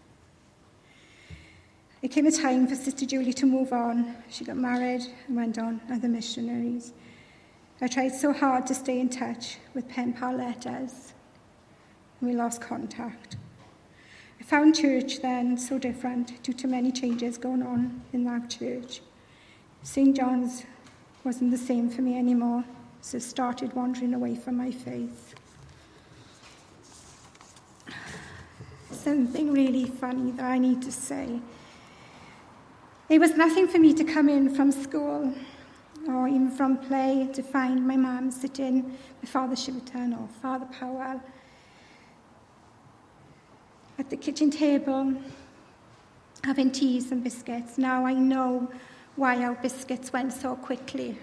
It came a time for Sister Julie to move on. She got married and went on as a missionaries. I tried so hard to stay in touch with pen pal letters, and we lost contact. I found church then so different due to many changes going on in that church. Saint John's wasn't the same for me anymore, so I started wandering away from my faith. Something really funny that I need to say. It was nothing for me to come in from school or even from play to find my mum sitting with Father Chiverton or Father Powell at the kitchen table having teas and biscuits. Now I know why our biscuits went so quickly.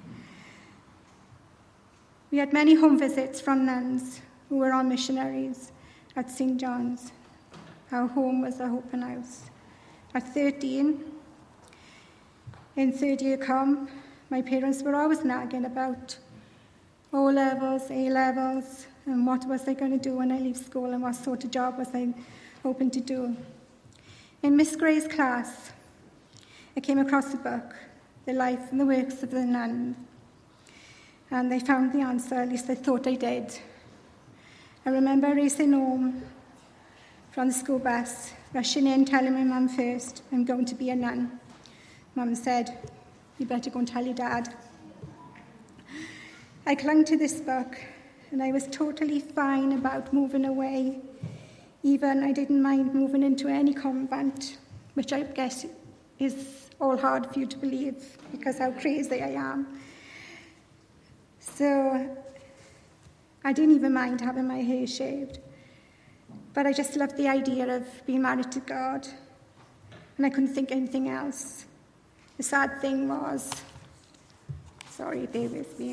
We had many home visits from nuns who were on missionaries at Saint John's. Our home was an open house. At thirteen, in third year comp, my parents were always nagging about O-levels, A-levels, and what was I going to do when I leave school and what sort of job was I hoping to do. In Miss Gray's class, I came across a book, The Life and the Works of the Nun, and I found the answer, at least I thought I did. I remember racing home from the school bus, rushing in, telling my mum first, I'm going to be a nun. Mum said, you better go and tell your dad. I clung to this book, and I was totally fine about moving away. Even I didn't mind moving into any convent, which I guess is all hard for you to believe because how crazy I am. So I didn't even mind having my hair shaved. But I just loved the idea of being married to God, and I couldn't think anything else. The sad thing was, sorry, bear with me.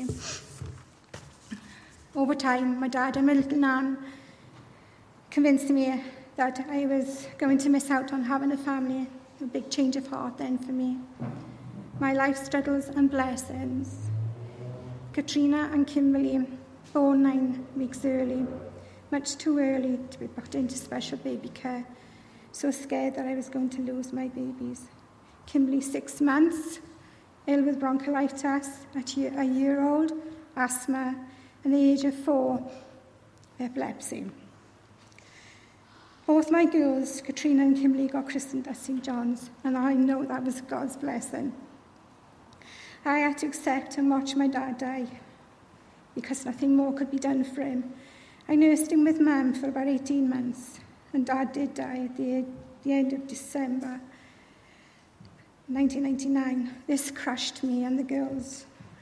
Over time, my dad and my little nan convinced me that I was going to miss out on having a family, a big change of heart then for me. My life struggles and blessings. Katrina and Kimberly, born nine weeks early, much too early to be put into special baby care, so scared that I was going to lose my babies. Kimberly, six months, ill with bronchiolitis, at a year old, asthma, and the age of four, epilepsy. Both my girls, Katrina and Kimberly, got christened at Saint John's, and I know that was God's blessing. I had to accept and watch my dad die, because nothing more could be done for him. I nursed him with Mum for about eighteen months, and Dad did die at the, the end of December nineteen ninety-nine. This crushed me and the girls.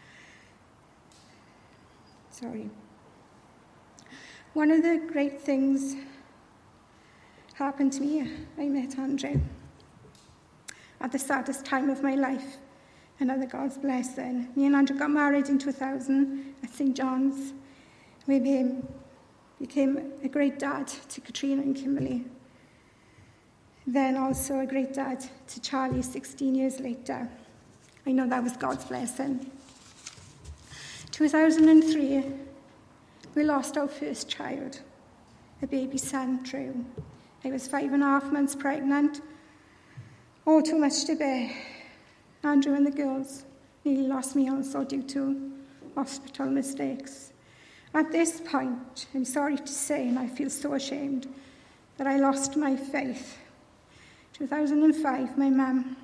Sorry. One of the great things happened to me. I met Andrew at the saddest time of my life. Another God's blessing. Me and Andrew got married in two thousand at Saint John's. We became, became a great dad to Katrina and Kimberly. Then also a great dad to Charlie sixteen years later. I know that was God's blessing. two thousand three, we lost our first child, a baby son, Drew. I was five and a half months pregnant, all too much to bear. Andrew and the girls nearly lost me also due to hospital mistakes. At this point, I'm sorry to say, and I feel so ashamed, that I lost my faith. two thousand five, my mum,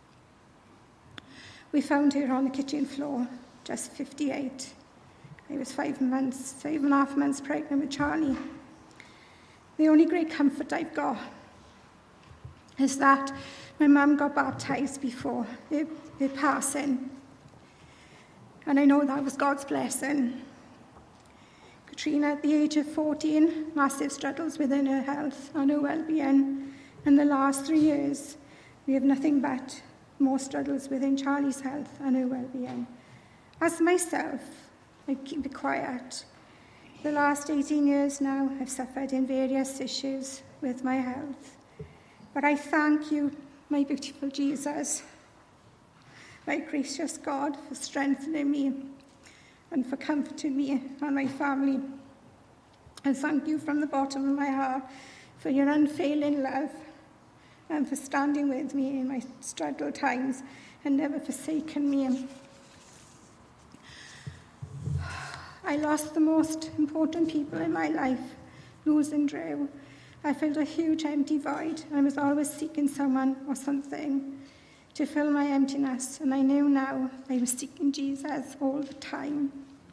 we found her on the kitchen floor, just fifty-eight. I was five months, five and a half months pregnant with Charlie. The only great comfort I've got is that my mum got baptised before her, her passing. And I know that was God's blessing. Katrina, at the age of fourteen, massive struggles within her health and her well-being. And the last three years, we have nothing but more struggles within Charlie's health and her well-being. As myself, I keep it quiet. The last eighteen years now, I've suffered in various issues with my health. But I thank you, my beautiful Jesus, my gracious God, for strengthening me and for comforting me and my family. I thank you from the bottom of my heart for your unfailing love and for standing with me in my struggle times and never forsaken me. I lost the most important people in my life, losing Drew. I felt a huge empty void. I was always seeking someone or something to fill my emptiness, and I knew now I was seeking Jesus all the time.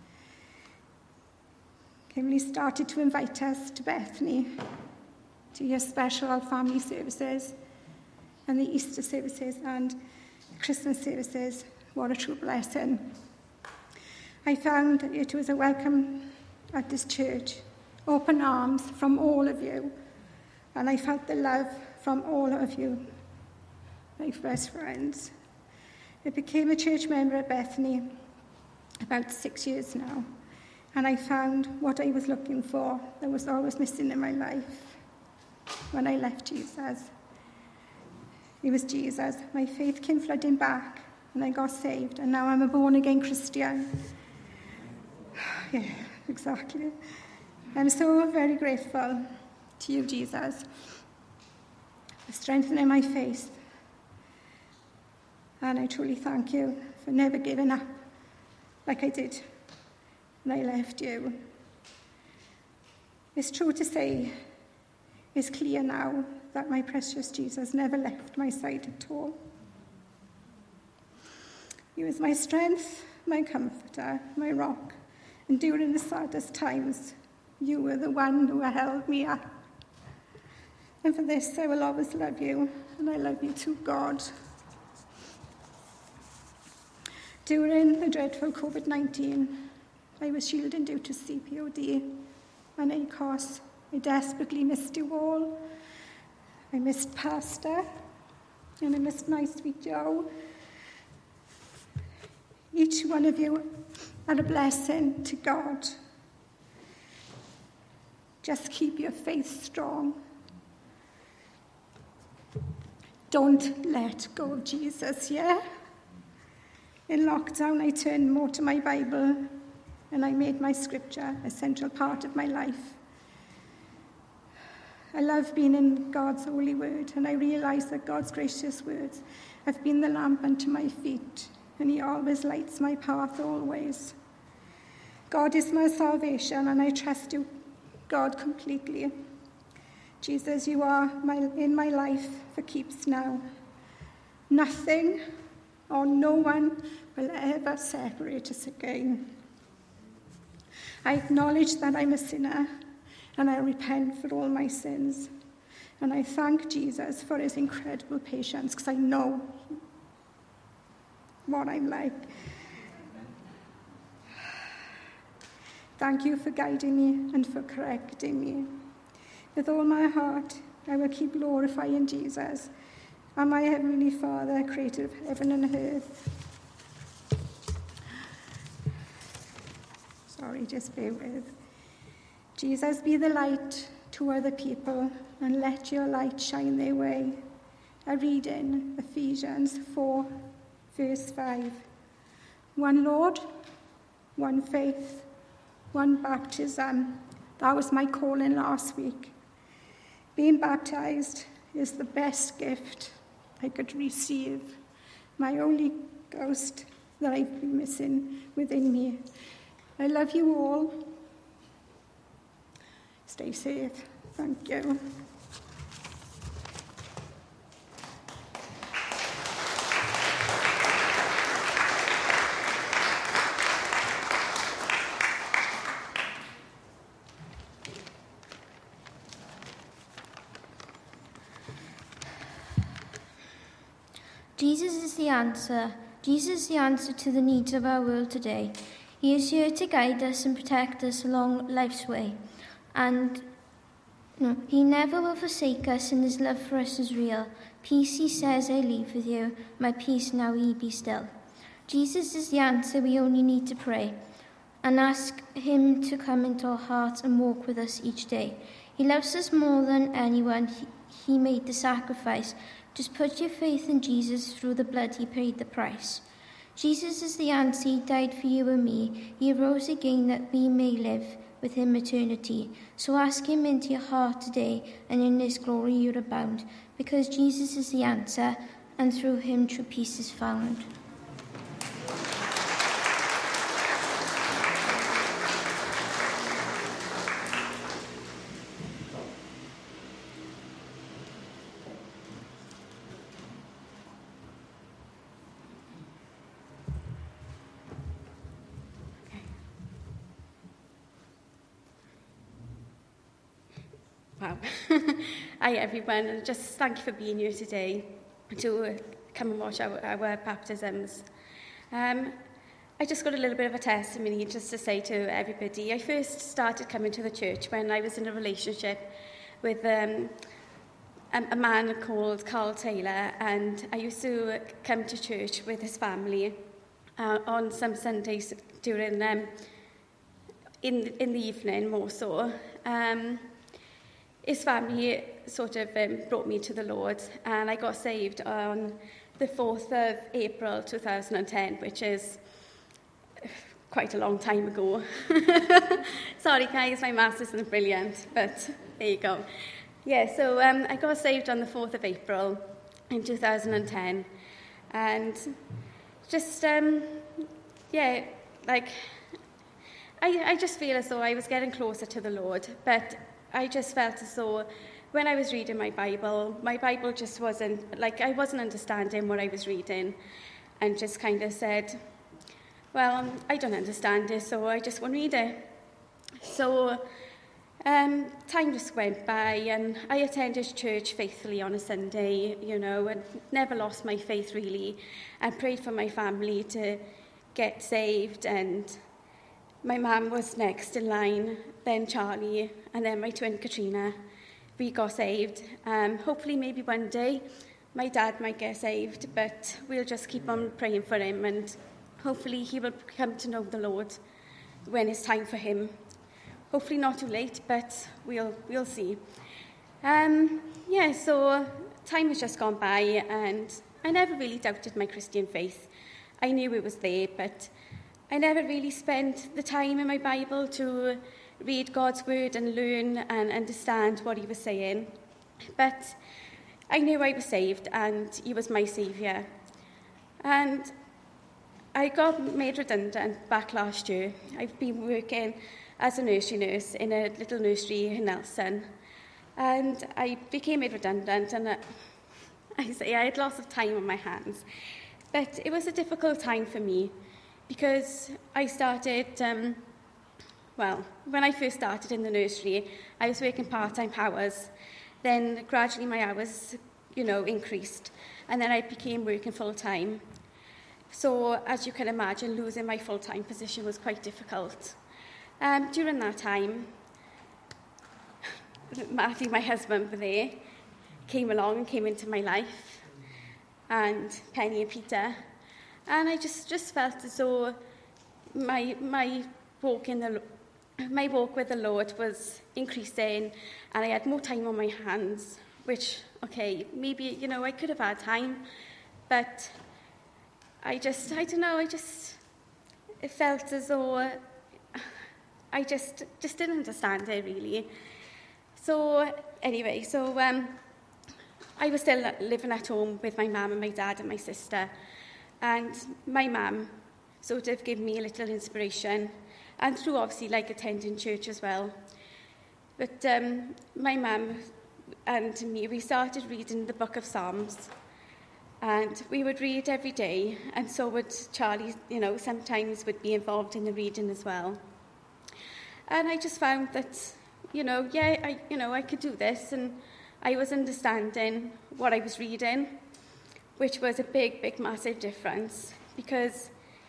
Kimberly started to invite us to Bethany, to your special family services, and the Easter services and Christmas services. What a true blessing. I found that it was a welcome at this church, open arms from all of you, and I felt the love from all of you, my best friends. I became a church member at Bethany about six years now, and I found what I was looking for that was always missing in my life when I left Jesus. It was Jesus. My faith came flooding back, and I got saved, and now I'm a born-again Christian. Yeah, exactly. I'm so very grateful to you, Jesus, for strengthening my faith. And I truly thank you for never giving up like I did when I left you. It's true to say, it's clear now that my precious Jesus never left my side at all. He was my strength, my comforter, my rock. And during the saddest times, you were the one who held me up. And for this, I will always love you, and I love you too, God. During the dreadful covid nineteen, I was shielding due to C P O D and A C O S. I desperately missed you all. I missed Pastor, and I missed my sweet Joe. Each one of you are a blessing to God. Just keep your faith strong. Don't let go of Jesus, yeah? In lockdown, I turned more to my Bible, and I made my scripture a central part of my life. I love being in God's holy word, and I realize that God's gracious words have been the lamp unto my feet, and he always lights my path always. God is my salvation, and I trust you, God, completely. Jesus, you are my, in my life for keeps now. Nothing or no one will ever separate us again. I acknowledge that I'm a sinner, and I repent for all my sins. And I thank Jesus for his incredible patience, because I know what I'm like. Thank you for guiding me and for correcting me. With all my heart, I will keep glorifying Jesus and my Heavenly Father, creator of heaven and earth. Sorry, just bear with. Jesus, be the light to other people, and let your light shine their way. I read in Ephesians four, verse five. One Lord, one faith, one baptism. That was my calling last week. Being baptized is the best gift I could receive. My only ghost that I've been missing within me. I love you all, Stay safe. Thank you. Jesus is the answer. Jesus is the answer to the needs of our world today. He is here to guide us and protect us along life's way. And no, he never will forsake us, and his love for us is real. Peace, he says, I leave with you. My peace now ye be still. Jesus is the answer. We only need to pray and ask him to come into our hearts and walk with us each day. He loves us more than anyone. He, he made the sacrifice. Just put your faith in Jesus. Through the blood he paid the price. Jesus is the answer. He died for you and me. He rose again that we may live with him eternity. So ask him into your heart today, and in his glory you're abound, because Jesus is the answer, and through him true peace is found. Wow. Hi everyone, and just thank you for being here today to come and watch our, our baptisms. Um, I just got a little bit of a testimony just to say to everybody. I first started coming to the church when I was in a relationship with um, a, a man called Carl Taylor, and I used to come to church with his family uh, on some Sundays during um, in in the evening more so. Um, His family sort of um, brought me to the Lord, and I got saved on the fourth of April two thousand ten, which is quite a long time ago. Sorry guys, my maths isn't brilliant, but there you go. Yeah, so um, I got saved on the fourth of April in two thousand ten, and just, um, yeah, like, I, I just feel as though I was getting closer to the Lord, but I just felt as though when I was reading my Bible, my Bible just wasn't, like, I wasn't understanding what I was reading, and just kind of said, well, I don't understand it, so I just won't read it. So um, time just went by, and I attended church faithfully on a Sunday, you know, and never lost my faith really, and prayed for my family to get saved, and my mum was next in line, then Charlie, and then my twin Katrina. We got saved. Um, hopefully, maybe one day, my dad might get saved, but we'll just keep on praying for him, and hopefully he will come to know the Lord when it's time for him. Hopefully not too late, but we'll we'll see. Um, yeah, so time has just gone by, and I never really doubted my Christian faith. I knew it was there, but I never really spent the time in my Bible to read God's word and learn and understand what he was saying. But I knew I was saved, and he was my saviour. And I got made redundant back last year. I've been working as a nursery nurse in a little nursery in Nelson. And I became made redundant, and I, I say I had lots of time on my hands. But it was a difficult time for me, because I started, um, well, when I first started in the nursery, I was working part-time hours. Then gradually my hours, you know, increased. And then I became working full-time. So as you can imagine, losing my full-time position was quite difficult. Um, during that time, Matthew, my husband, were there, came along and came into my life, and Penny and Peter. And I just, just felt as though my my walk in the my walk with the Lord was increasing, and I had more time on my hands. Which, okay, maybe you know I could have had time, but I just I don't know. I just it felt as though I just just didn't understand it really. So anyway, so um, I was still living at home with my mum and my dad and my sister. And my mum sort of gave me a little inspiration, and through obviously like attending church as well. But um, my mum and me, we started reading the book of Psalms. And we would read every day, and so would Charlie, you know, sometimes would be involved in the reading as well. And I just found that, you know, yeah, I, you know, I could do this, and I was understanding what I was reading, which was a big, big, massive difference, because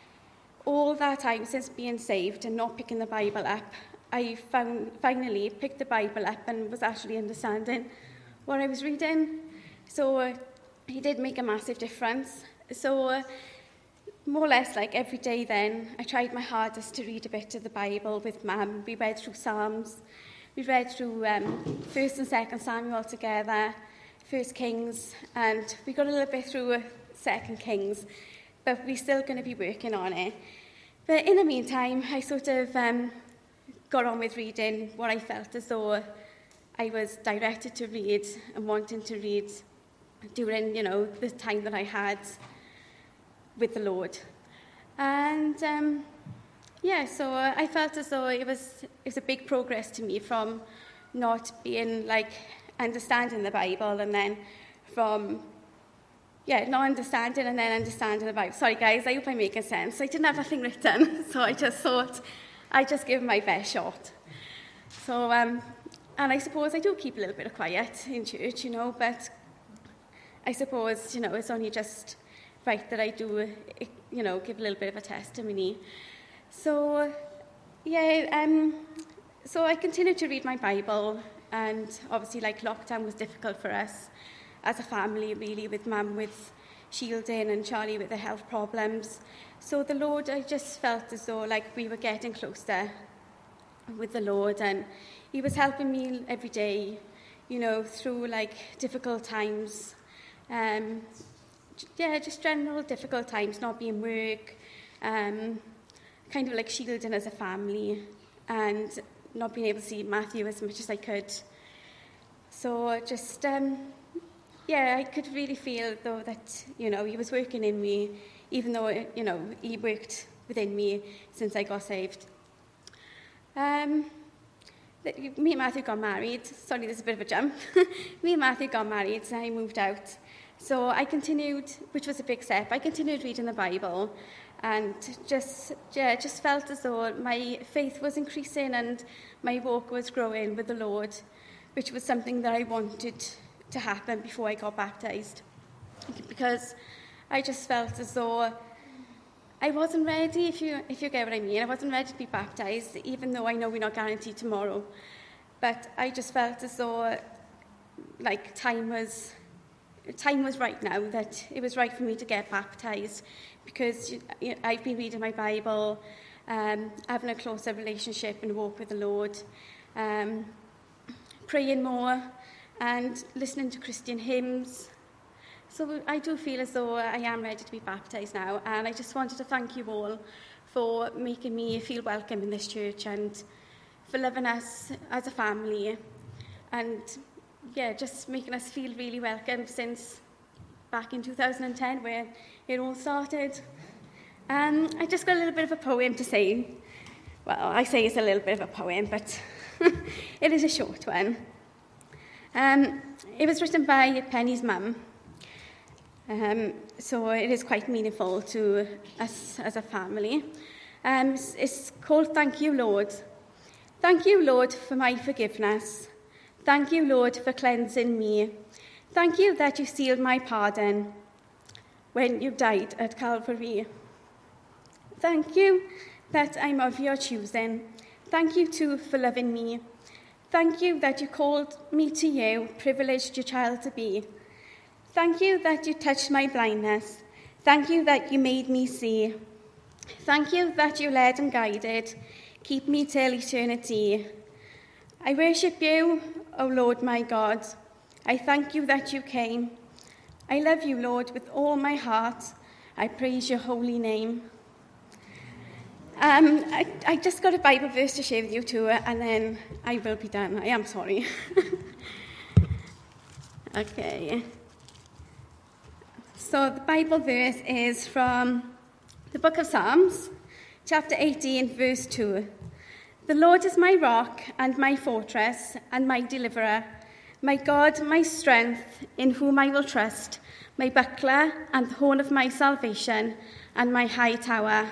all that time since being saved and not picking the Bible up, I found, finally picked the Bible up and was actually understanding what I was reading. So uh, he did make a massive difference. So uh, more or less like every day then, I tried my hardest to read a bit of the Bible with Mum. We read through Psalms. We read through um, First and Second Samuel together, First Kings, and we got a little bit through uh, Second Kings, but we're still going to be working on it. But in the meantime, I sort of um, got on with reading what I felt as though I was directed to read and wanting to read during, you know, the time that I had with the Lord. And, um, yeah, so uh, I felt as though it was, it was a big progress to me from not being, like, understanding the Bible and then from, yeah, not understanding and then understanding the Bible. Sorry, guys, I hope I'm making sense. I didn't have nothing written, so I just thought I'd just give my best shot. So, um, and I suppose I do keep a little bit of quiet in church, you know, but I suppose, you know, it's only just right that I do, you know, give a little bit of a testimony. So, yeah, um, so I continued to read my Bible, and obviously, like, lockdown was difficult for us as a family, really, with Mum with shielding and Charlie with the health problems. So the Lord, I just felt as though, like, we were getting closer with the Lord, and he was helping me every day, you know, through, like, difficult times. Um, yeah, just general difficult times, not being work, um, kind of like shielding as a family, and not being able to see Matthew as much as I could. So just, um, yeah, I could really feel, though, that, you know, he was working in me, even though, you know, he worked within me since I got saved. Um, me and Matthew got married. Sorry, there's a bit of a jump. Me and Matthew got married, and I moved out. So I continued, which was a big step, I continued reading the Bible, and just, yeah, just felt as though my faith was increasing and my walk was growing with the Lord, which was something that I wanted to happen before I got baptised. Because I just felt as though I wasn't ready, if you if you get what I mean. I wasn't ready to be baptised, even though I know we're not guaranteed tomorrow. But I just felt as though, like, time was time was right now, that it was right for me to get baptised, because you know, I've been reading my Bible, um, having a closer relationship and walk with the Lord, um, praying more, and listening to Christian hymns. So I do feel as though I am ready to be baptised now, and I just wanted to thank you all for making me feel welcome in this church and for loving us as a family, and yeah, just making us feel really welcome since back in two thousand ten when it all started. Um, I just got a little bit of a poem to say. Well, I say it's a little bit of a poem, but it is a short one. Um, it was written by Penny's mum. Um, so it is quite meaningful to us as a family. Um, it's called Thank You, Lord. Thank you, Lord, for my forgiveness. Thank you, Lord, for cleansing me. Thank you that you sealed my pardon when you died at Calvary. Thank you that I'm of your choosing. Thank you, too, for loving me. Thank you that you called me to you, privileged your child to be. Thank you that you touched my blindness. Thank you that you made me see. Thank you that you led and guided. Keep me till eternity. I worship you, O Lord my God. I thank you that you came. I love you, Lord, with all my heart. I praise your holy name. Um, I, I just got a Bible verse to share with you too, and then I will be done. I am sorry. Okay. So the Bible verse is from the book of Psalms, chapter eighteen, verse two. The Lord is my rock and my fortress and my deliverer, my God, my strength, in whom I will trust, my buckler and the horn of my salvation, and my high tower.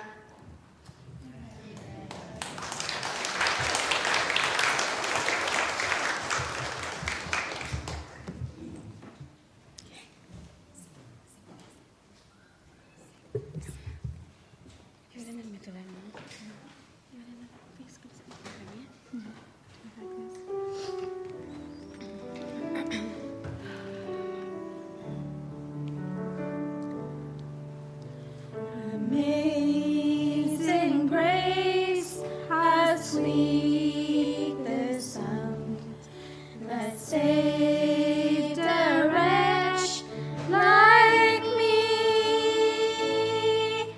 You're in the middle, Emma. You're in the Facebook. Amazing grace, how sweet the sound that saved a wretch like me.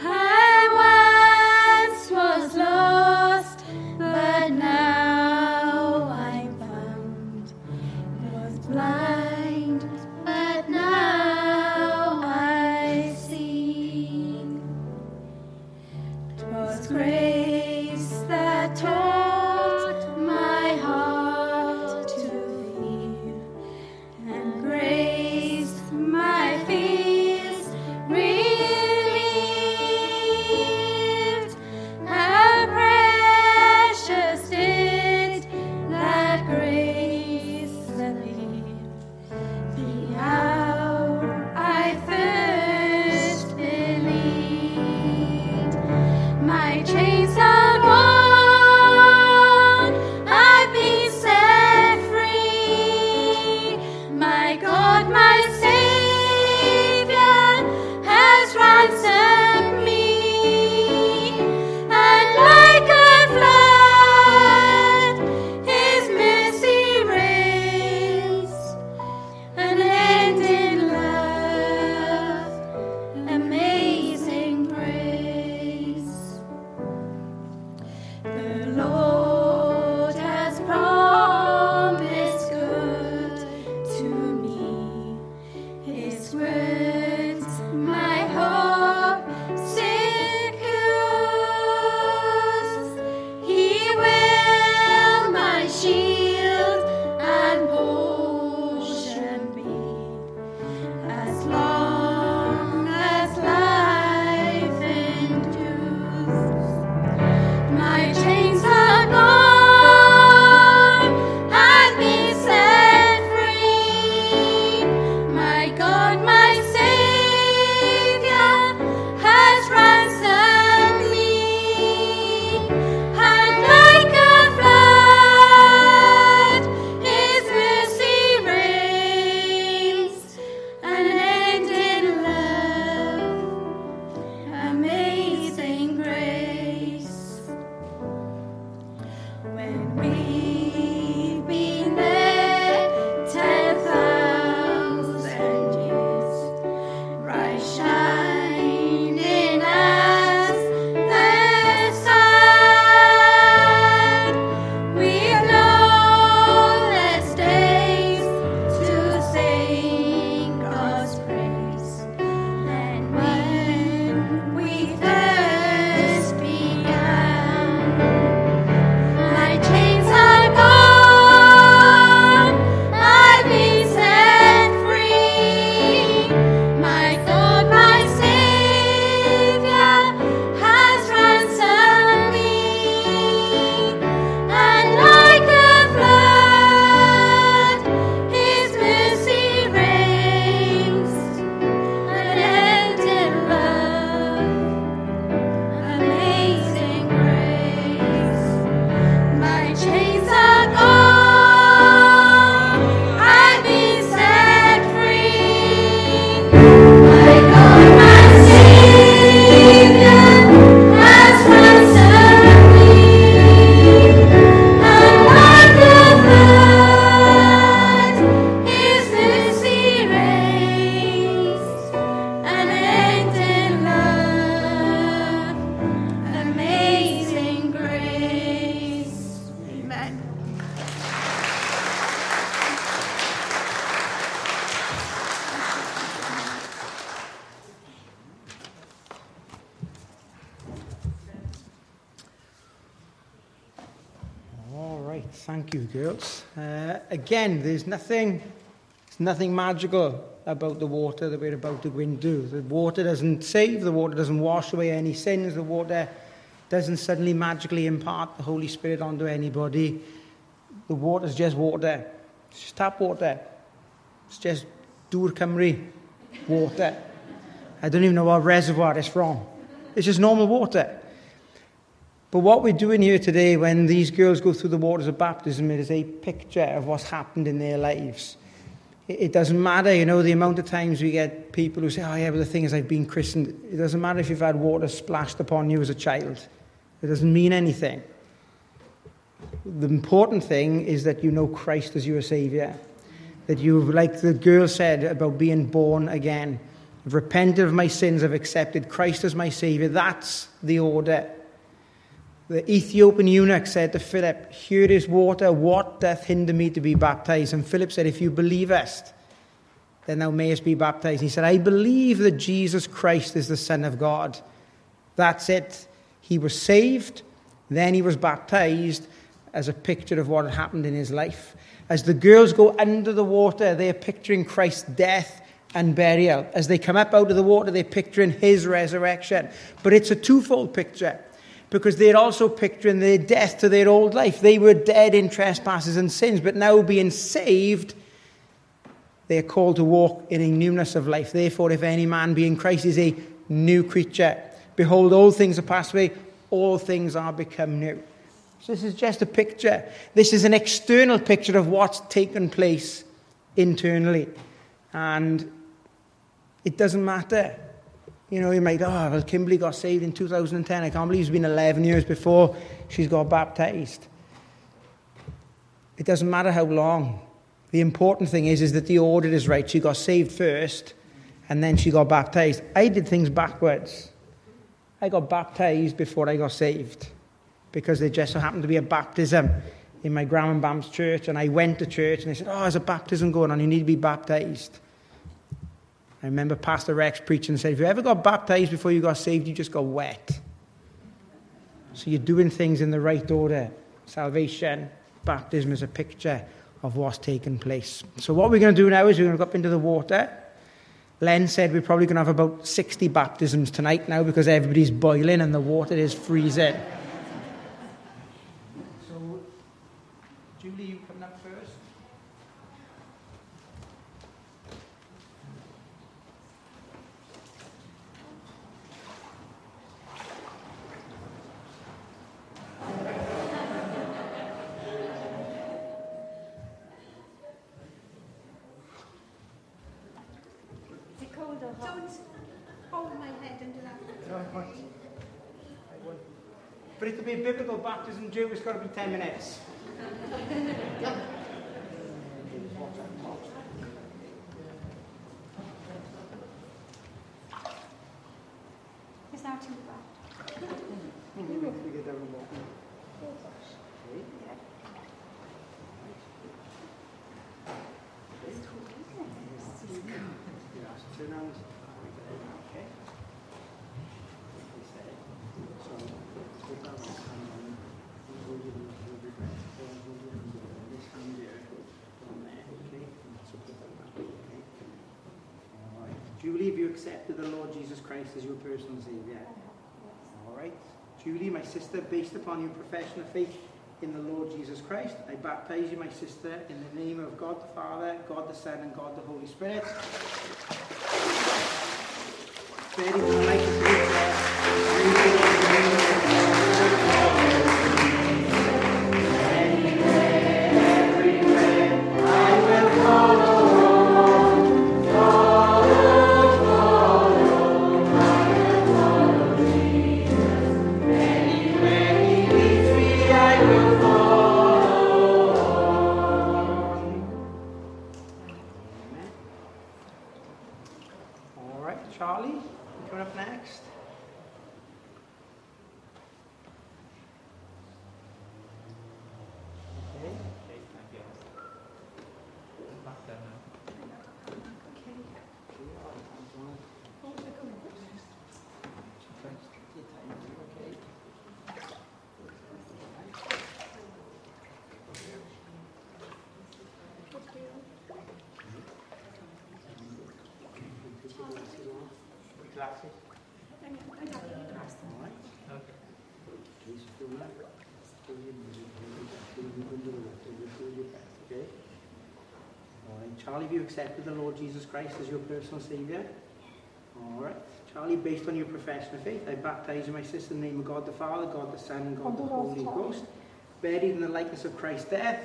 I once was lost, but now I'm found. Was blind, but now I see. 'Twas grace that taught my heart to fear, and grace my fears relieved. How precious did that grace appear, the hour I first believed. My chains are gone, I've been set free. My God, my Savior, has ransomed me. And like a flood, His mercy reigns, unending love, amazing grace. The Lord has promised good to me. Thank you, girls. Uh, again, there's nothing, there's nothing magical about the water that we're about to go into. The water doesn't save, the water doesn't wash away any sins, the water doesn't suddenly magically impart the Holy Spirit onto anybody. The water's just water. It's just tap water. It's just Dŵr Cymru water. I don't even know what reservoir it's from. It's just normal water. But what we're doing here today, when these girls go through the waters of baptism, it is a picture of what's happened in their lives. It doesn't matter, you know, the amount of times we get people who say, oh yeah, but the thing is I've been christened. It doesn't matter if you've had water splashed upon you as a child. It doesn't mean anything. The important thing is that you know Christ as your Saviour. That you've, like the girl said about being born again. I've repented of my sins, I've accepted Christ as my Saviour. That's the order. The Ethiopian eunuch said to Philip, here is water, what doth hinder me to be baptized? And Philip said, if you believest, then thou mayest be baptized. He said, I believe that Jesus Christ is the Son of God. That's it. He was saved, then he was baptized as a picture of what had happened in his life. As the girls go under the water, they're picturing Christ's death and burial. As they come up out of the water, they're picturing his resurrection. But it's a twofold picture, because they're also picturing their death to their old life. They were dead in trespasses and sins, but now being saved, they are called to walk in a newness of life. Therefore, if any man be in Christ, is a new creature. Behold, all things are passed away, all things are become new. So this is just a picture. This is an external picture of what's taken place internally. And it doesn't matter. You know, you might, oh, well, Kimberly got saved in two thousand ten. I can't believe it's been eleven years before she's got baptized. It doesn't matter how long. The important thing is, is that the order is right. She got saved first, and then she got baptized. I did things backwards. I got baptized before I got saved, because there just so happened to be a baptism in my Graham and Bam's church, and I went to church, and they said, oh, there's a baptism going on, you need to be baptized. I remember Pastor Rex preaching and said, if you ever got baptized before you got saved, you just got wet. So you're doing things in the right order. Salvation, baptism is a picture of what's taken place. So what we're going to do now is we're going to go up into the water. Len said we're probably going to have about sixty baptisms tonight now, because everybody's boiling and the water is freezing. So, Julie, you coming up first? Don't hold my head under that. No, I won't. I won't. For it to be a biblical baptism, Joe, it's got to be ten minutes. Is that too bad? Do you believe you accepted the Lord Jesus Christ as your personal Saviour? All right. Julie, my sister, based upon your profession of faith in the Lord Jesus Christ, I baptize you, my sister, in the name of God the Father, God the Son, and God the Holy Spirit. Very much like to Charlie, you coming up next? Okay. Okay, thank you. Back there now. Okay. glasses? All right. Okay. All right. Charlie, have you accepted the Lord Jesus Christ as your personal Saviour? All right. Charlie, based on your profession of faith, I baptize you, my sister, in the name of God the Father, God the Son, and God the Holy Ghost, buried in the likeness of Christ's death.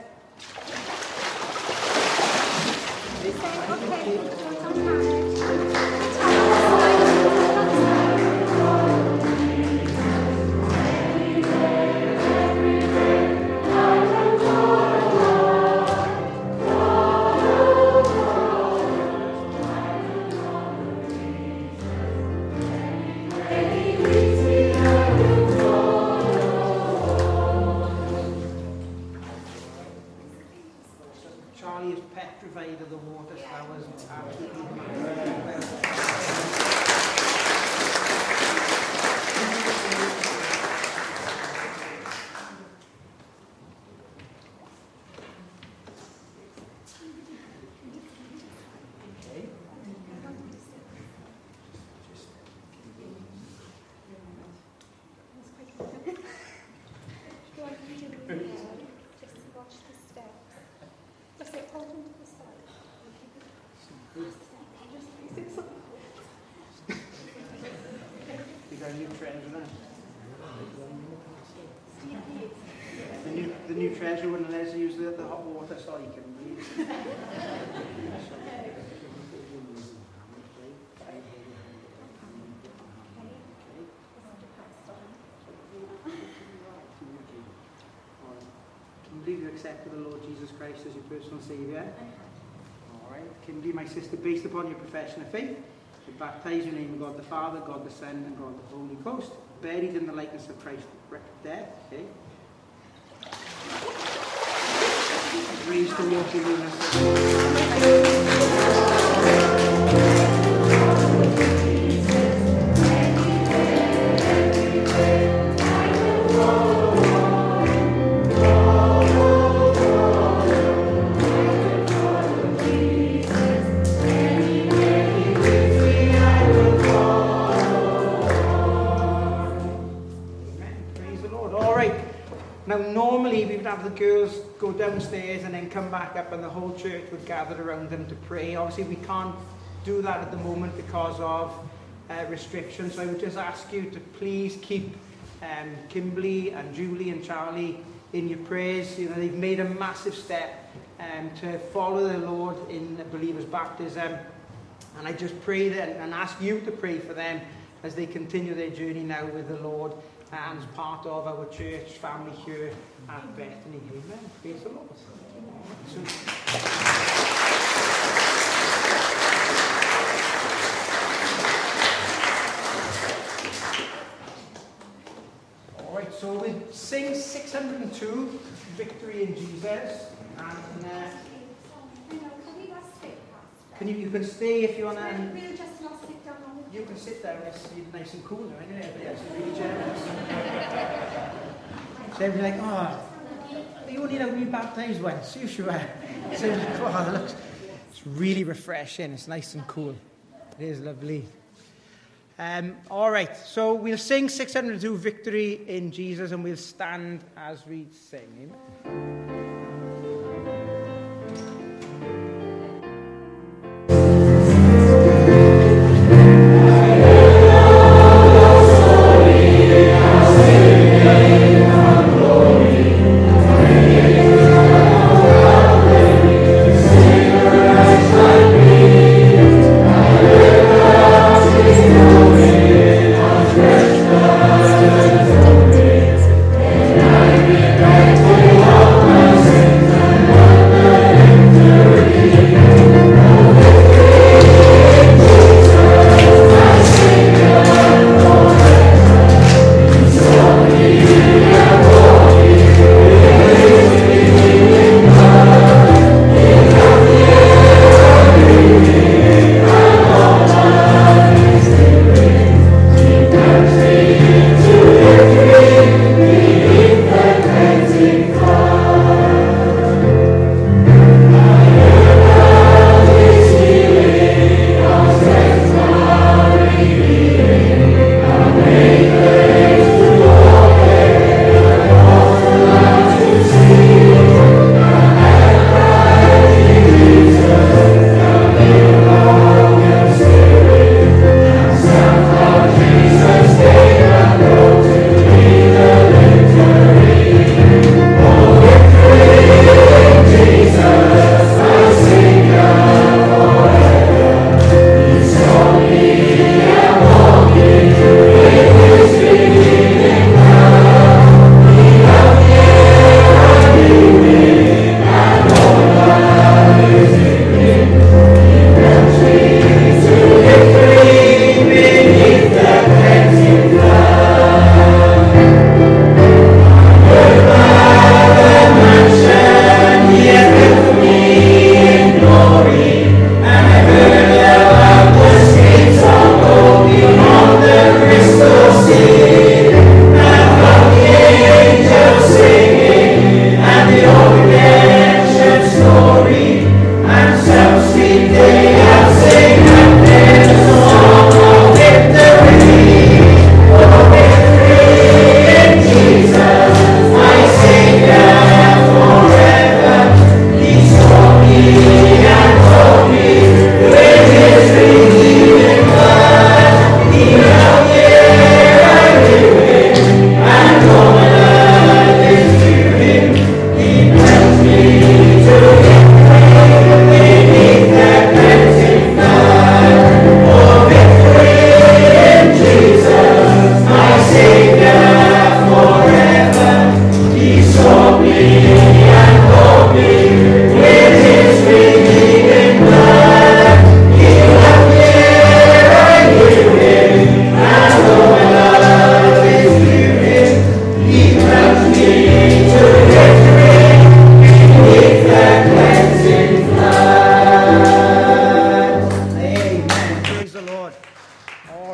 Charlie is petrified of the water flowers. The new, the new treasure wouldn't let us use the, the hot water, so you can breathe. Kimberly, you accepted the Lord Jesus Christ as your personal Saviour? All right. Kimberly, my sister, based upon your profession of faith, I baptize you in the name of God the Father, God the Son, and God the Holy Ghost, buried in the likeness of Christ's death. Okay. Raised to walk in Now, normally we would have the girls go downstairs and then come back up and the whole church would gather around them to pray. Obviously, we can't do that at the moment because of uh, restrictions. So I would just ask you to please keep um, Kimberly and Julie and Charlie in your prayers. You know, they've made a massive step um, to follow the Lord in the believer's baptism. And I just pray that and ask you to pray for them as they continue their journey now with the Lord and as part of our church family here at Bethany. Amen. Praise the Lord. So, all right, so we sing six hundred two, Victory in Jesus. And uh, can you, you can stay if you want to. We'll just not sit down on the You can sit down, it's nice and cool now, isn't it? Everybody else is really generous. So everybody's like, oh, you only know we baptised once, you sure? So like, oh, that looks, it's really refreshing, it's nice and cool. It is lovely. Um, all right, so we'll sing six hundred two, Victory in Jesus, and we'll stand as we sing. Amen. Thank you.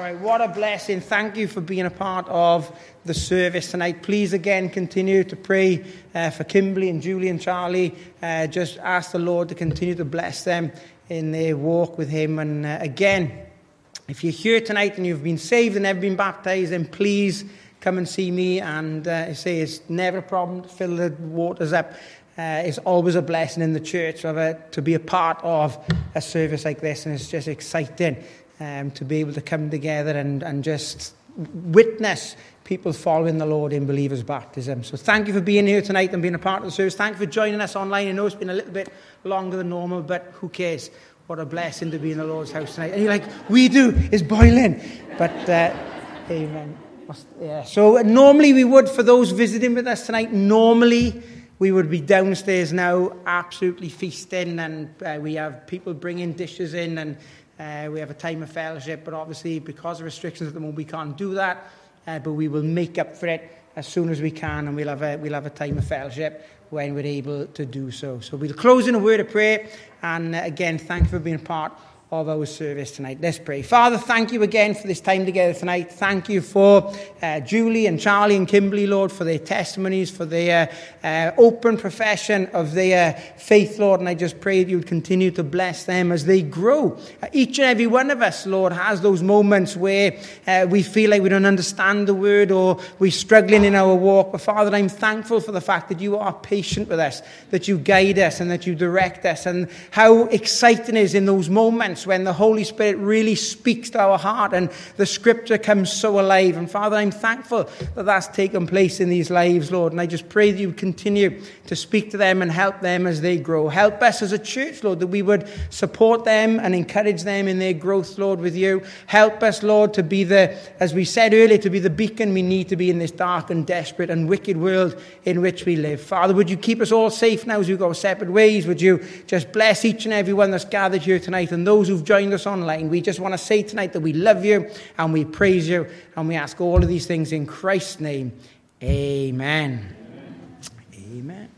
right, what a blessing. Thank you for being a part of the service tonight. Please again continue to pray uh, for Kimberly and Julie and Charlie. Uh, just ask the Lord to continue to bless them in their walk with him. And uh, again, if you're here tonight and you've been saved and never been baptized, then please come and see me. And uh, I say it's never a problem to fill the waters up. Uh, it's always a blessing in the church of a, to be a part of a service like this, and it's just exciting um, to be able to come together and, and just witness people following the Lord in believers' baptism. So thank you for being here tonight and being a part of the service. Thank you for joining us online. I know it's been a little bit longer than normal, but who cares? What a blessing to be in the Lord's house tonight. And you're like, we do, it's boiling. But, uh, amen. Yeah. So normally we would, for those visiting with us tonight, normally we would be downstairs now absolutely feasting, and uh, we have people bringing dishes in, and uh, we have a time of fellowship. But obviously, because of restrictions at the moment, we can't do that. Uh, but we will make up for it as soon as we can, and we'll have a, we'll have a time of fellowship when we're able to do so. So we'll close in a word of prayer. And uh, again, thank you for being a part of our service tonight. Let's pray. Father, thank you again for this time together tonight. Thank you for uh, Julie and Charlie and Kimberly, Lord, for their testimonies, for their uh, open profession of their faith, Lord. And I just pray that you would continue to bless them as they grow. Uh, each and every one of us, Lord, has those moments where uh, we feel like we don't understand the word, or we're struggling in our walk. But Father, I'm thankful for the fact that you are patient with us, that you guide us and that you direct us, and how exciting it is in those moments when the Holy Spirit really speaks to our heart and the scripture comes so alive. And Father, I'm thankful that that's taken place in these lives, Lord. And I just pray that you continue to speak to them and help them as they grow. Help us as a church, Lord, that we would support them and encourage them in their growth, Lord, with you. Help us, Lord, to be the, as we said earlier, to be the beacon we need to be in this dark and desperate and wicked world in which we live. Father, would you keep us all safe now as we go separate ways? Would you just bless each and every one that's gathered here tonight, and those who've joined us online? We just want to say tonight that we love you and we praise you, and we ask all of these things in Christ's name. Amen. Amen. Amen.